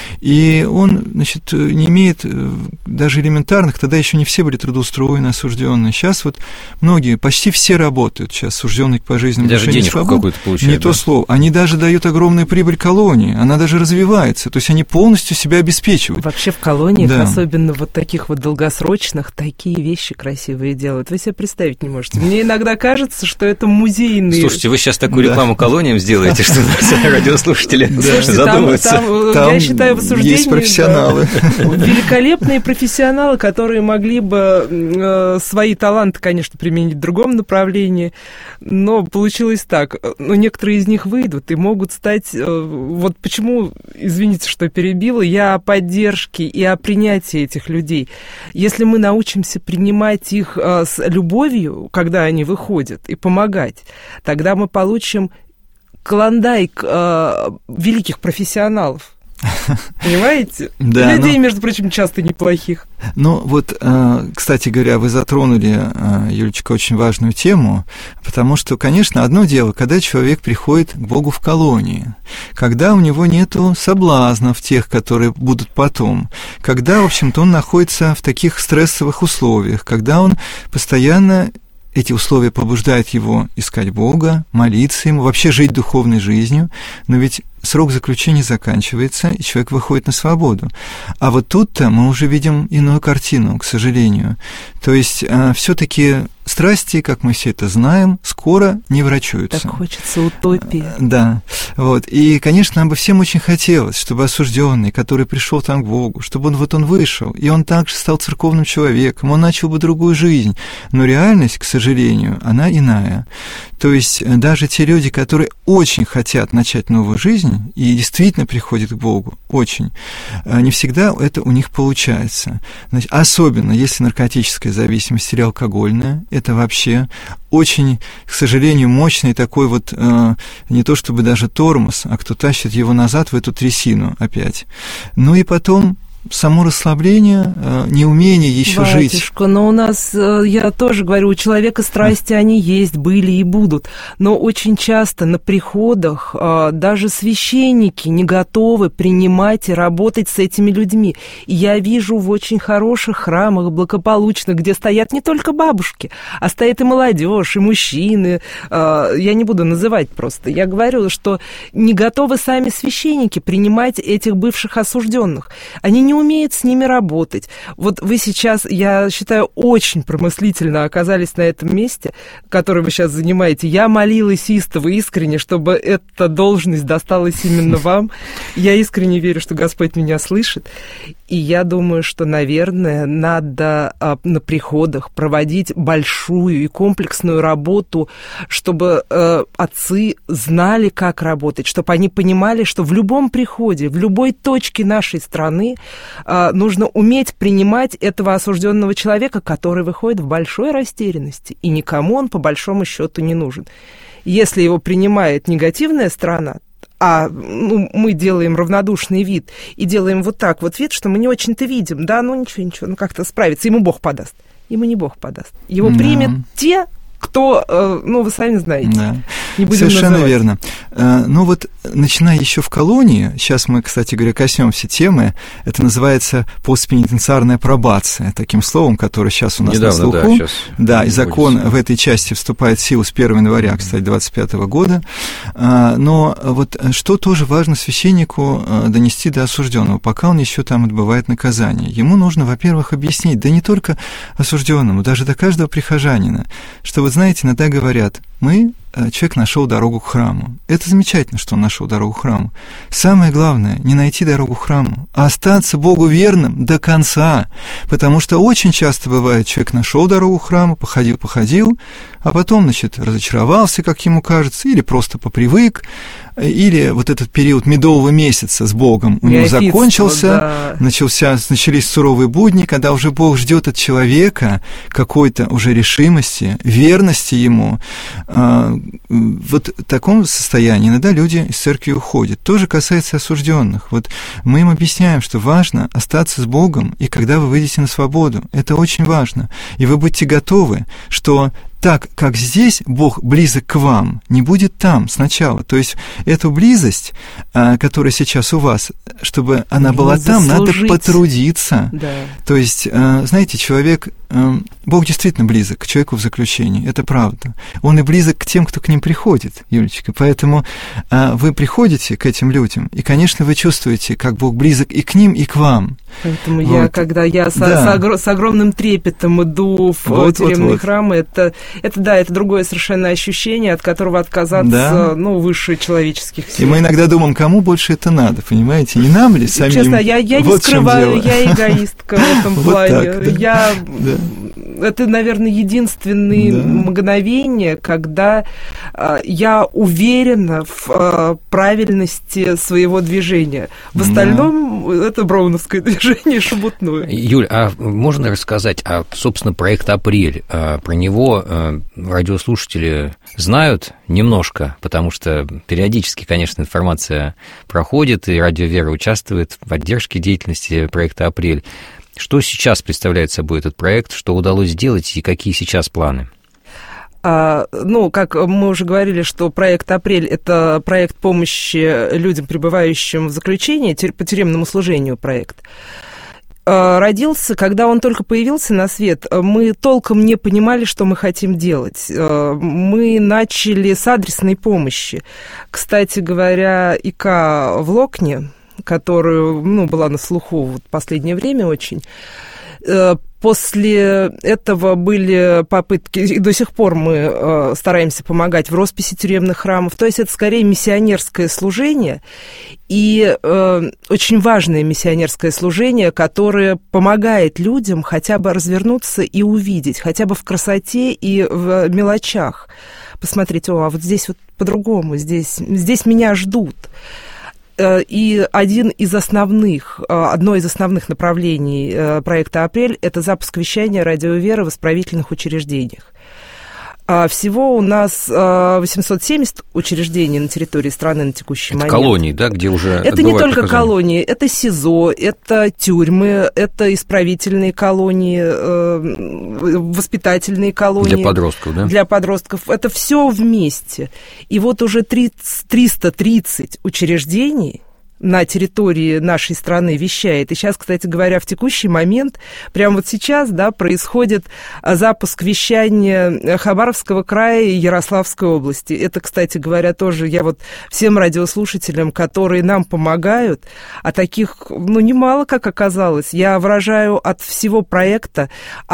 И он, значит, не имеет даже элементарных, тогда еще не все были трудоустроены, осужденные. Сейчас вот многие, почти все работают сейчас, осужденные к пожизненному лишению свободы. Даже денежку какую-то получают. Не то слово. Они даже дают огромную прибыль колонии, она даже развивается. То есть они полностью себя обеспечивают. Вообще в колониях, особенно вот таких вот долгосрочных, такие вещи красивые делают. Вы себе представить не можете. Мне иногда кажется, что это музейные... Слушайте, вы сейчас такую рекламу колониям сделаете, что радиослушатели задумаются. Я считаю, в осуждении... Есть профессионалы. Великолепные профессионалы, которые могли бы свои таланты, конечно, применить в другом направлении, но получилось так. Но некоторые из них выйдут и могут стать... Вот почему, извините, что перебила, я о поддержке и о принятии этих людей. Если мы научимся принимать их с любовью, когда они выходят, и помогать, тогда мы получим клондайк великих профессионалов. Понимаете? Да, людей, между прочим, часто неплохих. Ну, вот, кстати говоря, вы затронули, Юлечка, очень важную тему, потому что, конечно, одно дело, когда человек приходит к Богу в колонии, когда у него нету соблазнов тех, которые будут потом, когда, в общем-то, он находится в таких стрессовых условиях, когда он постоянно... Эти условия побуждают его искать Бога, молиться Ему, вообще жить духовной жизнью, но ведь срок заключения заканчивается, и человек выходит на свободу. А вот тут-то мы уже видим иную картину, к сожалению. То есть все-таки страсти, как мы все это знаем, скоро не врачуются. Так хочется утопии. Да, вот. И, конечно, нам бы всем очень хотелось, чтобы осужденный, который пришел там к Богу, чтобы он вышел, и он также стал церковным человеком, он начал бы другую жизнь. Но реальность, к сожалению, она иная. То есть даже те люди, которые очень хотят начать новую жизнь и действительно приходят к Богу, очень, не всегда это у них получается. Значит, особенно если наркотическая зависимость или алкогольная, это вообще очень, к сожалению, мощный такой вот, не то чтобы даже тормоз, а кто тащит его назад в эту трясину опять. Ну и потом само расслабление, неумение еще жить. Батюшка, но у нас, я тоже говорю, у человека страсти они есть, были и будут. Но очень часто на приходах даже священники не готовы принимать и работать с этими людьми. И я вижу в очень хороших храмах, благополучных, где стоят не только бабушки, а стоят и молодежь, и мужчины. Я не буду называть просто. Я говорю, что не готовы сами священники принимать этих бывших осужденных. Они не умеет с ними работать. Вот вы сейчас, я считаю, очень промыслительно оказались на этом месте, которое вы сейчас занимаете. Я молилась истово, искренне, чтобы эта должность досталась именно вам. Я искренне верю, что Господь меня слышит. И я думаю, что, наверное, надо на приходах проводить большую и комплексную работу, чтобы отцы знали, как работать, чтобы они понимали, что в любом приходе, в любой точке нашей страны нужно уметь принимать этого осужденного человека, который выходит в большой растерянности, и никому он по большому счету не нужен. Если его принимает негативная сторона, мы делаем равнодушный вид и делаем вот так вот вид, что мы не очень-то видим, да, ничего, как-то справится, ему Бог подаст. Ему не Бог подаст. Его примет те, кто, вы сами знаете. Да. Не будем совершенно называть. Верно. Начиная еще в колонии, сейчас мы, кстати говоря, коснемся темы, это называется постпенитенциарная пробация, таким словом, которое сейчас у нас недавно, на слуху. Да, и закон в этой части вступает в силу с 1 января, кстати, 2025 года. Но вот что тоже важно священнику донести до осужденного, пока он еще там отбывает наказание. Ему нужно, во-первых, объяснить, да не только осужденному, даже до каждого прихожанина, что, вот знаете, иногда говорят, человек нашел дорогу к храму. Это замечательно, что он нашел дорогу к храму. Самое главное, не найти дорогу к храму, а остаться Богу верным до конца. Потому что очень часто бывает, человек нашел дорогу к храму, походил, а потом, разочаровался, как ему кажется, или просто попривык, или вот этот период медового месяца с Богом у него закончился, да. Начались суровые будни, когда уже Бог ждет от человека какой-то уже решимости, верности ему. Вот в таком состоянии иногда люди из церкви уходят. Тоже касается осужденных. Вот мы им объясняем, что важно остаться с Богом, и когда вы выйдете на свободу, это очень важно. И вы будьте готовы, что так, как здесь Бог близок к вам, не будет там сначала. То есть эту близость, которая сейчас у вас, чтобы она была там, надо потрудиться. Да. То есть, знаете, Бог действительно близок к человеку в заключении, это правда. Он и близок к тем, кто к ним приходит, Юлечка. Поэтому вы приходите к этим людям, и, конечно, вы чувствуете, как Бог близок и к ним, и к вам. Поэтому когда я с огромным трепетом иду в тюремные храмы, это другое совершенно ощущение, от которого отказаться, выше человеческих сил. И мы иногда думаем, кому больше это надо, понимаете? Не нам ли самим? Честно, я не скрываю, я эгоистка в этом плане. Это, наверное, единственные мгновения, когда я уверена в правильности своего движения. В остальном это броуновское движение шебутное. Юль, а можно рассказать, собственно, проект «Апрель»? Про него радиослушатели знают немножко, потому что периодически, конечно, информация проходит, и Радио Вера участвует в поддержке деятельности проекта «Апрель». Что сейчас представляет собой этот проект, что удалось сделать и какие сейчас планы? Как мы уже говорили, что проект «Апрель» — это проект помощи людям, пребывающим в заключении, по тюремному служению проект. Родился, когда он только появился на свет, мы толком не понимали, что мы хотим делать. Мы начали с адресной помощи. Кстати говоря, ИК в Локне, которая была на слуху в последнее время очень, После этого были попытки, и до сих пор мы стараемся помогать в росписи тюремных храмов. То есть это скорее миссионерское служение, и очень важное миссионерское служение, которое помогает людям хотя бы развернуться и увидеть, хотя бы в красоте и в мелочах. Посмотреть, а вот здесь вот по-другому, здесь меня ждут. И одно из основных направлений проекта «Апрель» – это запуск вещания «Радио Вера» в исправительных учреждениях. Всего у нас 870 учреждений на территории страны на текущий момент. Это колонии, да, где уже это не только наказание. Колонии, это СИЗО, это тюрьмы, это исправительные колонии, воспитательные колонии. Для подростков, да? Для подростков. Это все вместе. И вот уже 330 учреждений на территории нашей страны вещает. И сейчас, кстати говоря, в текущий момент, прямо вот сейчас, да, происходит запуск вещания Хабаровского края и Ярославской области. Это, кстати говоря, тоже я вот всем радиослушателям, которые нам помогают, а таких, немало, как оказалось, я выражаю от всего проекта,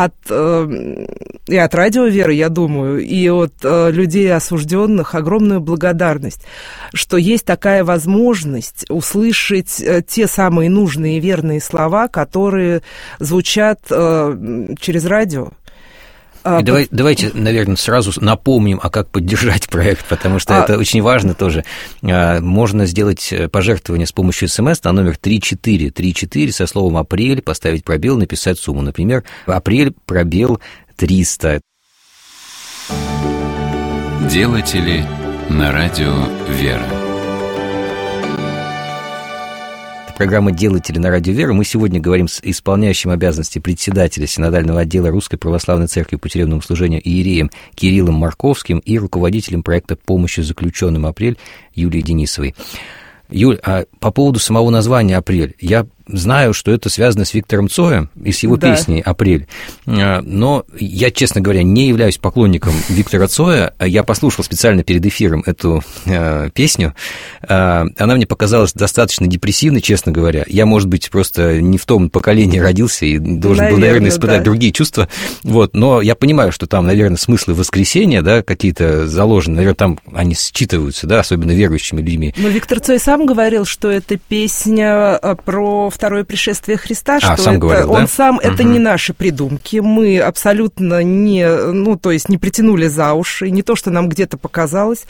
и от Радио Вера, я думаю, и от людей осужденных огромную благодарность, что есть такая возможность услышать те самые нужные и верные слова, которые звучат через радио. И давайте, наверное, сразу напомним, как поддержать проект, потому что это очень важно тоже. Можно сделать пожертвование с помощью СМС на номер 3434 со словом «Апрель», поставить пробел, написать сумму. Например, «Апрель», пробел 300. Делатели на радио «Вера». Программа «Делатели» на радио «Вера». Мы сегодня говорим с исполняющим обязанности председателя Синодального отдела Русской Православной Церкви по тюремному служению иереем Кириллом Марковским и руководителем проекта помощи заключенным «Апрель» Юлией Денисовой. Юль, а по поводу самого названия «Апрель», я знаю, что это связано с Виктором Цоем и с его песней «Апрель». Но я, честно говоря, не являюсь поклонником Виктора Цоя. Я послушал специально перед эфиром эту песню. Она мне показалась достаточно депрессивной, честно говоря. Я, может быть, просто не в том поколении родился и должен был, наверное, испытать другие чувства. Вот. Но я понимаю, что там, наверное, смыслы воскресения, да, какие-то заложены. Наверное, там они считываются, да, особенно верующими людьми. Но Виктор Цой сам говорил, что это песня про второе пришествие Христа, что сам это, говорил, он да? сам, это не наши придумки, мы абсолютно не притянули за уши, не то, что нам где-то показалось.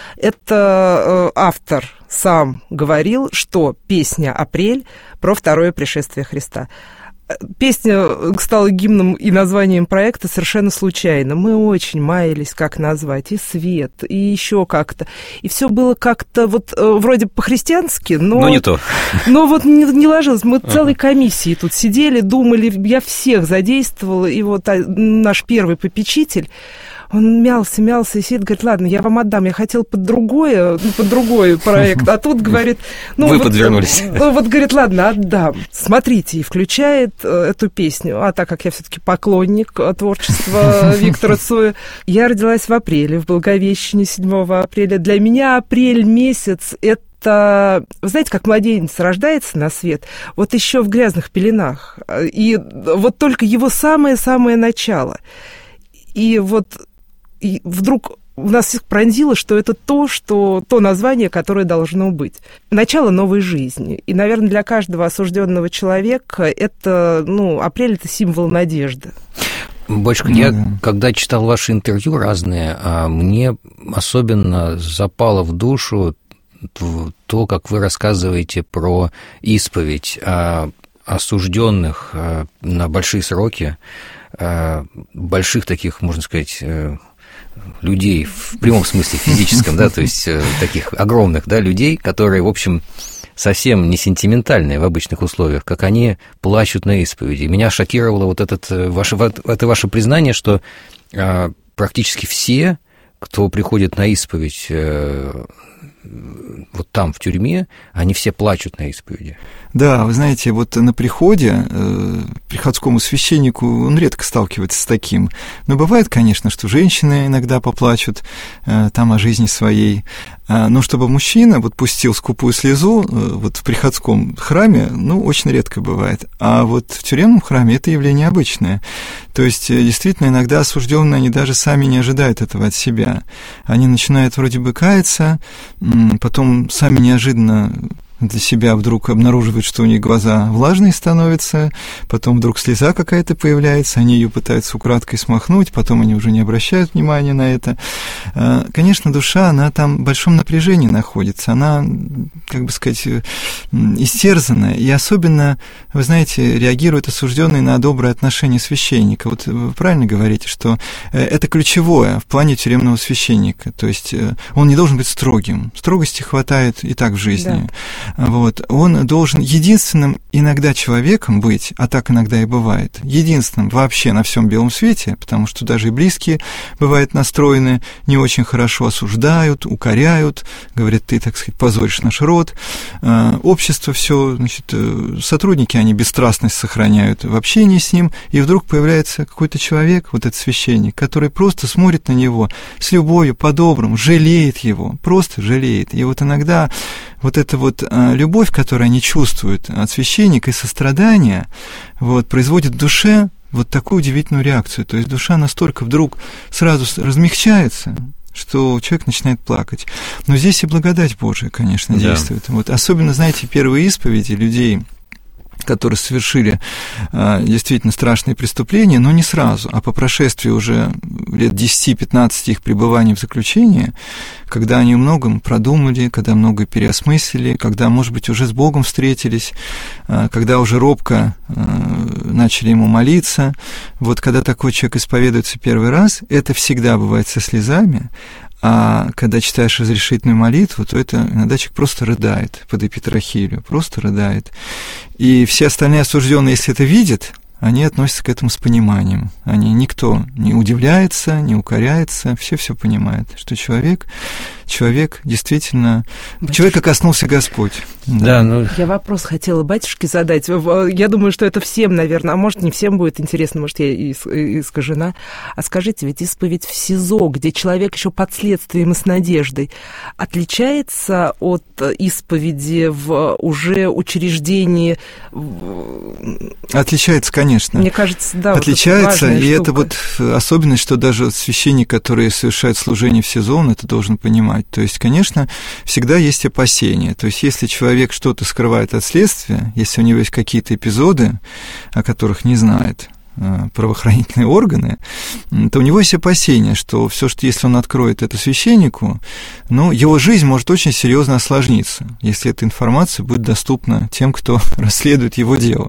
Это автор сам говорил, что песня «Апрель» про второе пришествие Христа. Песня стала гимном и названием проекта совершенно случайно. Мы очень маялись, как назвать, и свет, и еще как-то. И все было как-то вот вроде по-христиански, но не то. Но вот не ложилось. Мы целой комиссией тут сидели, думали, я всех задействовала, и вот наш первый попечитель, он мялся и сидит, говорит, ладно, я вам отдам, я хотел под другой проект, а тут, говорит... Вы подвернулись. Вот, говорит, ладно, отдам. Смотрите, и включает эту песню. А так как я все-таки поклонник творчества Виктора Цоя, я родилась в апреле, в Благовещении, 7 апреля. Для меня апрель месяц — это, вы знаете, как младенец рождается на свет, вот еще в грязных пеленах. И вот только его самое-самое начало. И вдруг у нас всех пронзило, что это то название, которое должно быть. Начало новой жизни. И, наверное, для каждого осужденного человека это, апрель – это символ надежды. Батюшка, я, когда читал ваши интервью разные, мне особенно запало в душу то, как вы рассказываете про исповедь осужденных на большие сроки, больших таких, можно сказать, людей в прямом смысле физическом, да, то есть таких огромных, да, людей, которые, в общем, совсем не сентиментальные в обычных условиях, как они плачут на исповеди. Меня шокировало вот это ваше признание, что практически все, кто приходит на исповедь вот там, в тюрьме, они все плачут на исповеди. Да, вы знаете, вот на приходе приходскому священнику он редко сталкивается с таким. Но бывает, конечно, что женщины иногда поплачут там о жизни своей. Но чтобы мужчина вот пустил скупую слезу вот в приходском храме, ну, очень редко бывает. А вот в тюремном храме это явление обычное. То есть, действительно, иногда осужденные, они даже сами не ожидают этого от себя. Они начинают вроде бы каяться, потом сами неожиданно для себя вдруг обнаруживают, что у них глаза влажные становятся, потом вдруг слеза какая-то появляется, они ее пытаются украдкой смахнуть, потом они уже не обращают внимания на это. Конечно, душа, она там в большом напряжении находится, она, как бы сказать, истерзанная, и особенно, вы знаете, реагируют осужденные на доброе отношение священника. Вот вы правильно говорите, что это ключевое в плане тюремного священника, то есть он не должен быть строгим, строгости хватает и так в жизни. Да. Вот. Он должен единственным иногда человеком быть, а так иногда и бывает, единственным вообще на всем белом свете, потому что даже и близкие, бывают, настроены не очень хорошо, осуждают, укоряют, говорят, ты, так сказать, позоришь наш род. Общество все, значит, сотрудники, они бесстрастность сохраняют в общении с ним, и вдруг появляется какой-то человек, вот этот священник, который просто смотрит на него с любовью, по-доброму, жалеет его, просто жалеет. И вот иногда вот эта вот любовь, которую они чувствуют от священника, и сострадание, вот, производит в душе вот такую удивительную реакцию. То есть душа настолько вдруг сразу размягчается, что человек начинает плакать. Но здесь и благодать Божия, конечно, действует. Вот, особенно, знаете, первые исповеди людей, которые совершили действительно страшные преступления, но не сразу, а по прошествии уже лет 10-15 их пребывания в заключении, когда они о многом продумали, когда многое переосмыслили, когда, может быть, уже с Богом встретились, когда уже робко начали ему молиться. Вот когда такой человек исповедуется первый раз, это всегда бывает со слезами, а когда читаешь разрешительную молитву, то это иногда человек просто рыдает под эпитрахилию, просто рыдает. И все остальные осужденные, если это видят, они относятся к этому с пониманием. Никто не удивляется, не укоряется, все понимают, что человек действительно... Человека коснулся Господь. Да, ну... Я вопрос хотела батюшке задать. Я думаю, что это всем, наверное, а может, не всем будет интересно, может, я искажена. А скажите, ведь исповедь в СИЗО, где человек еще под следствием и с надеждой, отличается от исповеди в уже учреждении? Отличается, конечно. Мне кажется, да. Отличается, вот и это вот особенность, что даже священник, который совершает служение в СИЗО, он это должен понимать. То есть, конечно, всегда есть опасения. То есть, если человек что-то скрывает от следствия, если у него есть какие-то эпизоды, о которых не знает правоохранительные органы, то у него есть опасения, что все, что если он откроет это священнику, ну, его жизнь может очень серьезно осложниться, если эта информация будет доступна тем, кто расследует его дело.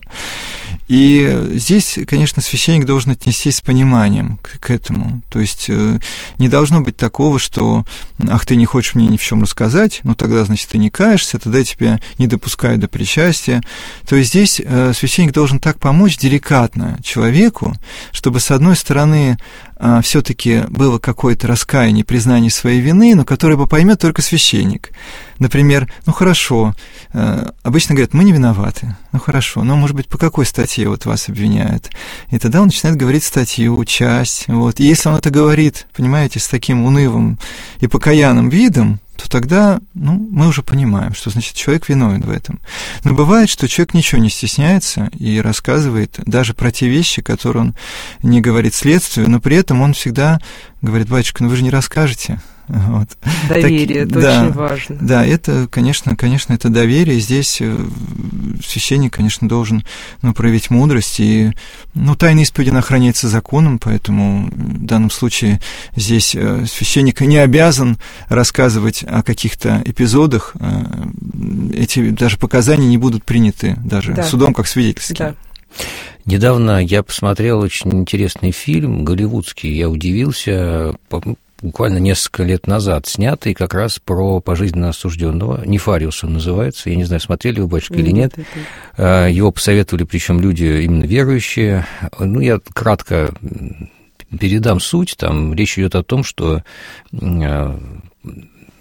И здесь, конечно, священник должен отнестись с пониманием к этому. То есть не должно быть такого, что «ах, ты не хочешь мне ни в чем рассказать, ну тогда, значит, ты не каешься, тогда я тебя не допускаю до причастия». То есть здесь священник должен так помочь деликатно человеку, чтобы, с одной стороны, все-таки было какое-то раскаяние, признание своей вины, но которое бы поймет только священник. Например, ну хорошо, обычно говорят, мы не виноваты, ну хорошо, но, может быть, по какой статье вот вас обвиняют? И тогда он начинает говорить статью, часть, вот. И если он это говорит, понимаете, с таким унылым и покаянным видом, то тогда, ну, мы уже понимаем, что, значит, человек виновен в этом. Но бывает, что человек ничего не стесняется и рассказывает даже про те вещи, которые он не говорит следствию, но при этом он всегда говорит: батюшка, ну вы же не расскажете. Вот. Доверие, это очень важно. Да, это, конечно, это доверие. Здесь священник, конечно, должен проявить мудрость. И, тайна исповеди, она охраняется законом, поэтому в данном случае здесь священник не обязан рассказывать о каких-то эпизодах. Эти даже показания не будут приняты даже судом как свидетельские. Да. Недавно я посмотрел очень интересный фильм голливудский. Я удивился, буквально несколько лет назад снятый как раз про пожизненно осужденного. «Нефариус» он называется. Я не знаю, смотрели вы, батюшка, или нет. Его посоветовали, причем люди именно верующие. Я кратко передам суть. Там речь идет о том, что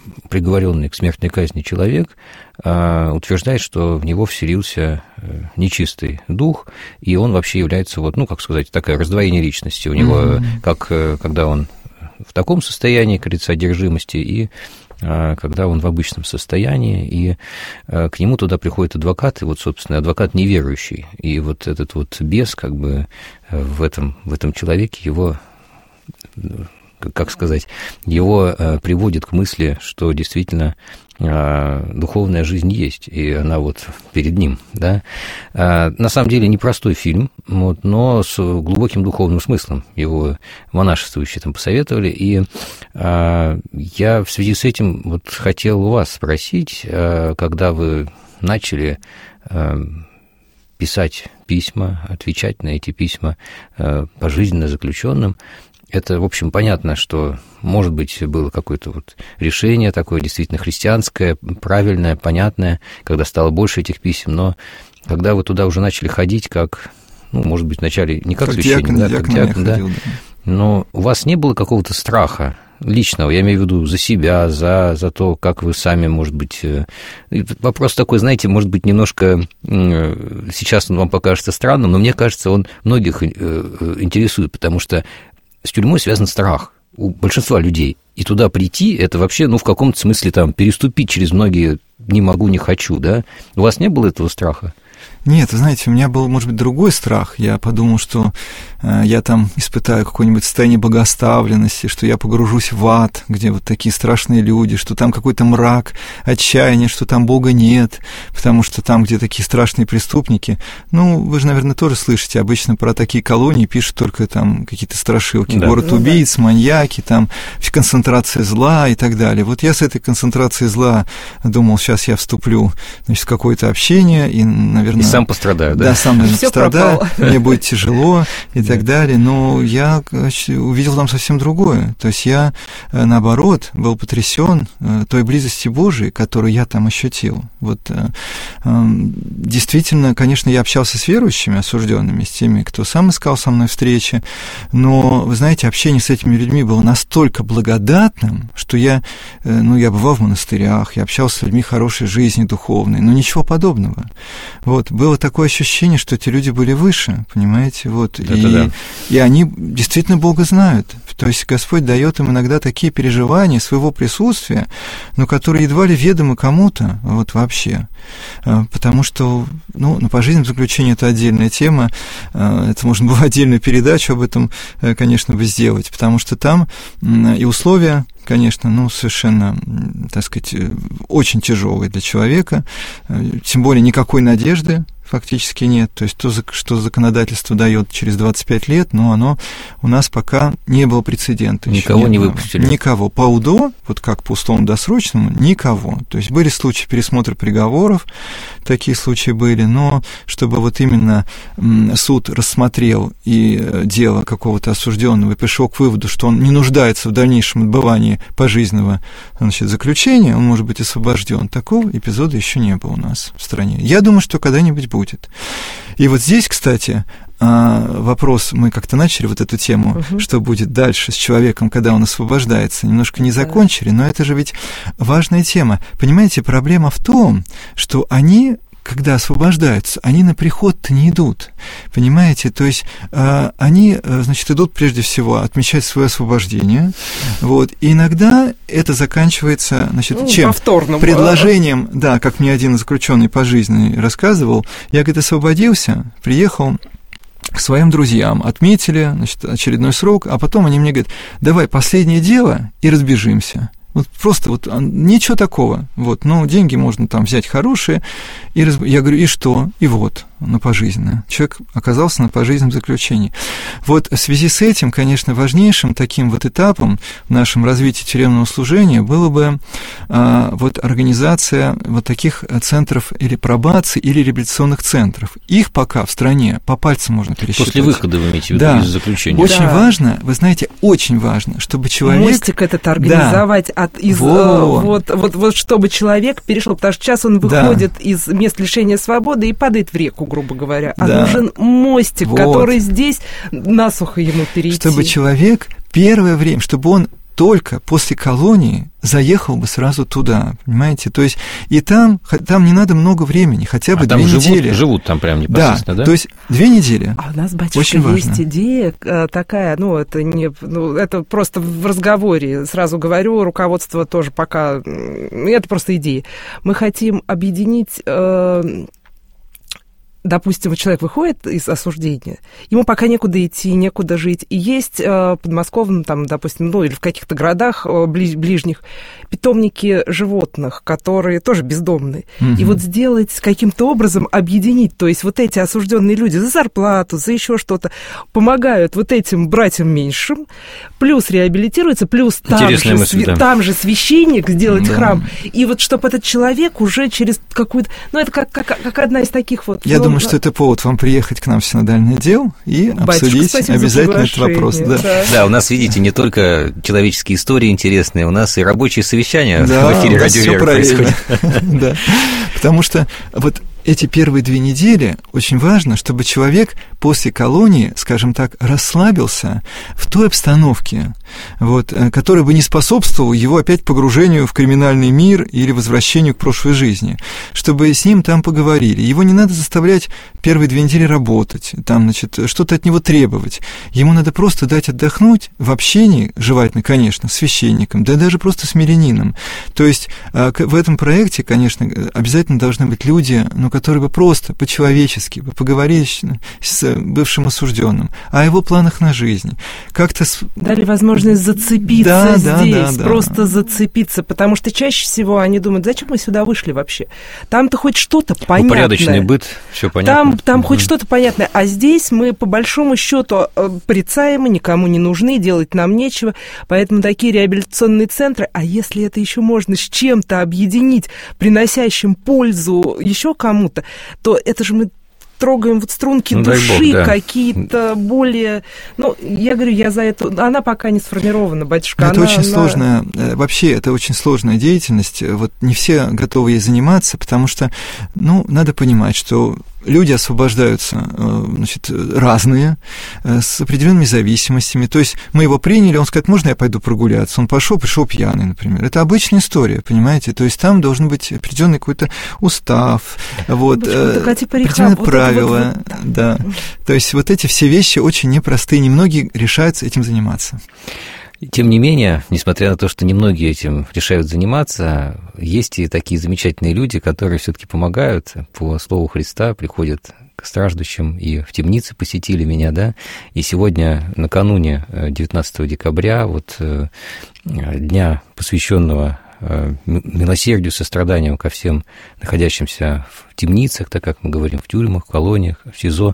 приговоренный к смертной казни человек утверждает, что в него вселился нечистый дух, и он вообще является, вот, ну, как сказать, такое раздвоение личности у него, как когда он в таком состоянии, как говорится, одержимости, и когда он в обычном состоянии, и к нему туда приходит адвокат, и вот, собственно, адвокат неверующий, и вот этот вот бес, как бы, в этом человеке его, как сказать, его приводит к мысли, что действительно духовная жизнь есть, и она вот перед ним, да. На самом деле непростой фильм, вот, но с глубоким духовным смыслом. Его монашествующие там посоветовали, и я в связи с этим вот хотел у вас спросить, когда вы начали писать письма, отвечать на эти письма пожизненно заключенным, это, в общем, понятно, что, может быть, было какое-то вот решение такое действительно христианское, правильное, понятное, когда стало больше этих писем, но когда вы туда уже начали ходить, как, ну, может быть, вначале не как священник, да, как диакон, да, но у вас не было какого-то страха личного, я имею в виду за себя, за то, как вы сами, может быть... Вопрос такой, знаете, может быть, немножко... Сейчас он вам покажется странным, но мне кажется, он многих интересует, потому что с тюрьмой связан страх у большинства людей. И туда прийти, это вообще, ну, в каком-то смысле, там, переступить через многие «не могу, не хочу», да? У вас не было этого страха? Нет, вы знаете, у меня был, может быть, другой страх. Я подумал, что я там испытаю какое-нибудь состояние богоставленности, что я погружусь в ад, где вот такие страшные люди, что там какой-то мрак, отчаяние, что там Бога нет, потому что там, где такие страшные преступники, ну, вы же, наверное, тоже слышите, обычно про такие колонии пишут только там какие-то страшилки, да. Город убийц, маньяки, там концентрация зла и так далее. Вот я с этой концентрацией зла думал, сейчас я вступлю, значит, в какое-то общение и, наверное... И сам пострадаю, да? Да, сам, наверное, пострадаю, мне будет тяжело и так далее, но я увидел там совсем другое. То есть я, наоборот, был потрясен той близости Божией, которую я там ощутил. Вот действительно, конечно, я общался с верующими, осужденными, с теми, кто сам искал со мной встречи, но, вы знаете, общение с этими людьми было настолько благодатным, что я бывал в монастырях, я общался с людьми хорошей жизни, духовной, но ничего подобного. Вот, было такое ощущение, что эти люди были выше, понимаете, вот, и они действительно Бога знают. То есть Господь дает им иногда такие переживания своего присутствия, но которые едва ли ведомы кому-то, вот вообще. Потому что, на пожизненном заключении это отдельная тема, это можно было отдельную передачу об этом, конечно, бы сделать, потому что там и условия, конечно, совершенно, так сказать, очень тяжелые для человека, тем более никакой надежды фактически нет. То есть то, что законодательство дает через 25 лет, но оно у нас пока не было прецедента. Никого не выпустили? Никого. По УДО, вот как по условно-досрочному, никого. То есть были случаи пересмотра приговоров, такие случаи были, но чтобы вот именно суд рассмотрел и дело какого-то осужденного и пришел к выводу, что он не нуждается в дальнейшем отбывании пожизненного, значит, заключения, он может быть освобожден. Такого эпизода еще не было у нас в стране. Я думаю, что когда-нибудь будет. И вот здесь, кстати, вопрос, мы как-то начали вот эту тему, что будет дальше с человеком, когда он освобождается, немножко не закончили, но это же ведь важная тема. Понимаете, проблема в том, что они, когда освобождаются, они на приход-то не идут, понимаете, то есть они, значит, идут прежде всего отмечать свое освобождение, вот, и иногда это заканчивается, значит, чем? Повторным. Предложением, да, как мне один заключенный пожизненный рассказывал, я, говорит, освободился, приехал к своим друзьям, отметили, значит, очередной срок, а потом они мне говорят, давай последнее дело и разбежимся. Вот просто вот ничего такого. Вот, деньги можно там взять хорошие. Я говорю, и что? И вот, на пожизненное. Человек оказался на пожизненном заключении. Вот в связи с этим, конечно, важнейшим таким вот этапом в нашем развитии тюремного служения было бы вот организация вот таких центров или пробации, или реабилитационных центров. Их пока в стране по пальцам можно пересчитать. После выхода, вы имеете в виду, да, из заключения. Очень важно, вы знаете, очень важно, чтобы человек... Мостик этот организовать вот чтобы человек перешел, потому что сейчас он выходит из мест лишения свободы и падает в реку, грубо говоря. А нужен мостик, который здесь насухо ему перейти. Чтобы человек первое время, чтобы он только после колонии заехал бы сразу туда, понимаете? То есть и там не надо много времени, хотя бы 2 недели. Живут там прям непосредственно, да? То есть 2 недели. А у нас, батюшка, очень есть важно. идея такая, это просто в разговоре, сразу говорю, руководство тоже пока, это просто идея. Мы хотим объединить... Допустим, человек выходит из осуждения, ему пока некуда идти, некуда жить. И есть в Подмосковном, там, допустим, или в каких-то городах ближних питомники животных, которые тоже бездомные. И вот сделать каким-то образом, объединить, то есть вот эти осужденные люди за зарплату, за еще что-то, помогают вот этим братьям меньшим, плюс реабилитируются, плюс там же священник сделать храм. И вот чтобы этот человек уже через какую-то... это как одна из таких вот... Я думаю, что это повод вам приехать к нам в синодальный отдел и обсудить обязательно этот вопрос. Да, у нас, видите, не только человеческие истории интересные, у нас и рабочие совещания в эфире «Радио Вера» происходят. Да, потому что вот эти первые 2 недели очень важно, чтобы человек после колонии, скажем так, расслабился в той обстановке, которая бы не способствовала его опять погружению в криминальный мир или возвращению к прошлой жизни, чтобы с ним там поговорили. Его не надо заставлять первые 2 недели работать, что-то от него требовать. Ему надо просто дать отдохнуть в общении, желательно, конечно, с священником, да даже просто с мирянином. То есть в этом проекте, конечно, обязательно должны быть люди, которые бы просто по-человечески поговорили с бывшим осужденным о его планах на жизнь. Как-то... Дали возможность зацепиться здесь, просто зацепиться, потому что чаще всего они думают, зачем мы сюда вышли вообще? Там-то хоть что-то понятное. Упорядоченный быт, все понятно. Там хоть что-то понятное, а здесь мы по большому счету порицаемы, никому не нужны, делать нам нечего, поэтому такие реабилитационные центры, а если это еще можно с чем-то объединить, приносящим пользу еще кому-то, то это же мы трогаем струнки души, какие-то более... я говорю, я за это... Она пока не сформирована, батюшка. Это очень сложная... Вообще, это очень сложная деятельность. Не все готовы ей заниматься, потому что, надо понимать, что люди освобождаются, разные, с определенными зависимостями. То есть мы его приняли, он сказал, можно я пойду прогуляться? Он пришел пьяный, например. Это обычная история, понимаете? То есть там должен быть определенный какой-то устав, определенные правила. Да. То есть эти все вещи очень непростые, немногие решаются этим заниматься. Тем не менее, несмотря на то, что немногие этим решают заниматься, есть и такие замечательные люди, которые все-таки помогают, по слову Христа, приходят к страждущим, и в темнице посетили меня, да, и сегодня, накануне 19 декабря, дня, посвященного милосердию, состраданию ко всем находящимся в темницах, так как мы говорим, в тюрьмах, в колониях, в СИЗО.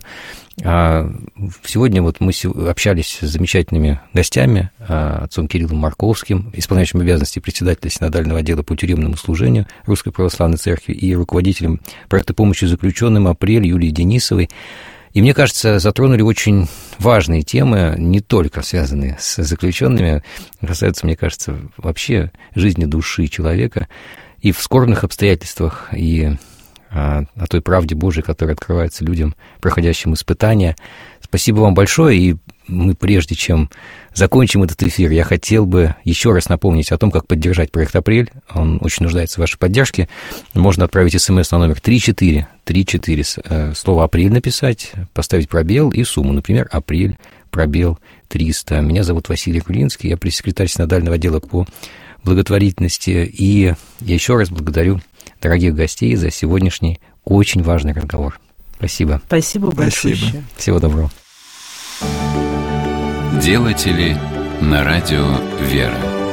Сегодня мы общались с замечательными гостями, отцом Кириллом Марковским, исполняющим обязанности председателя синодального отдела по тюремному служению Русской Православной Церкви, и руководителем проекта помощи заключенным «Апрель» Юлией Денисовой. И, мне кажется, затронули очень важные темы, не только связанные с заключенными, касаются, мне кажется, вообще жизни души человека и в скорбных обстоятельствах, и о той правде Божией, которая открывается людям, проходящим испытания. Спасибо вам большое, и мы, прежде чем закончим этот эфир, я хотел бы еще раз напомнить о том, как поддержать проект «Апрель». Он очень нуждается в вашей поддержке. Можно отправить СМС на номер 3434, слово «Апрель» написать, поставить пробел и сумму, например, «Апрель», пробел 300. Меня зовут Василий Кулинский, я пресс-секретарь синодального отдела по благотворительности, и я еще раз благодарю дорогих гостей за сегодняшний очень важный разговор. Спасибо. Спасибо большое. Всего доброго. Делатели на радио «Вера».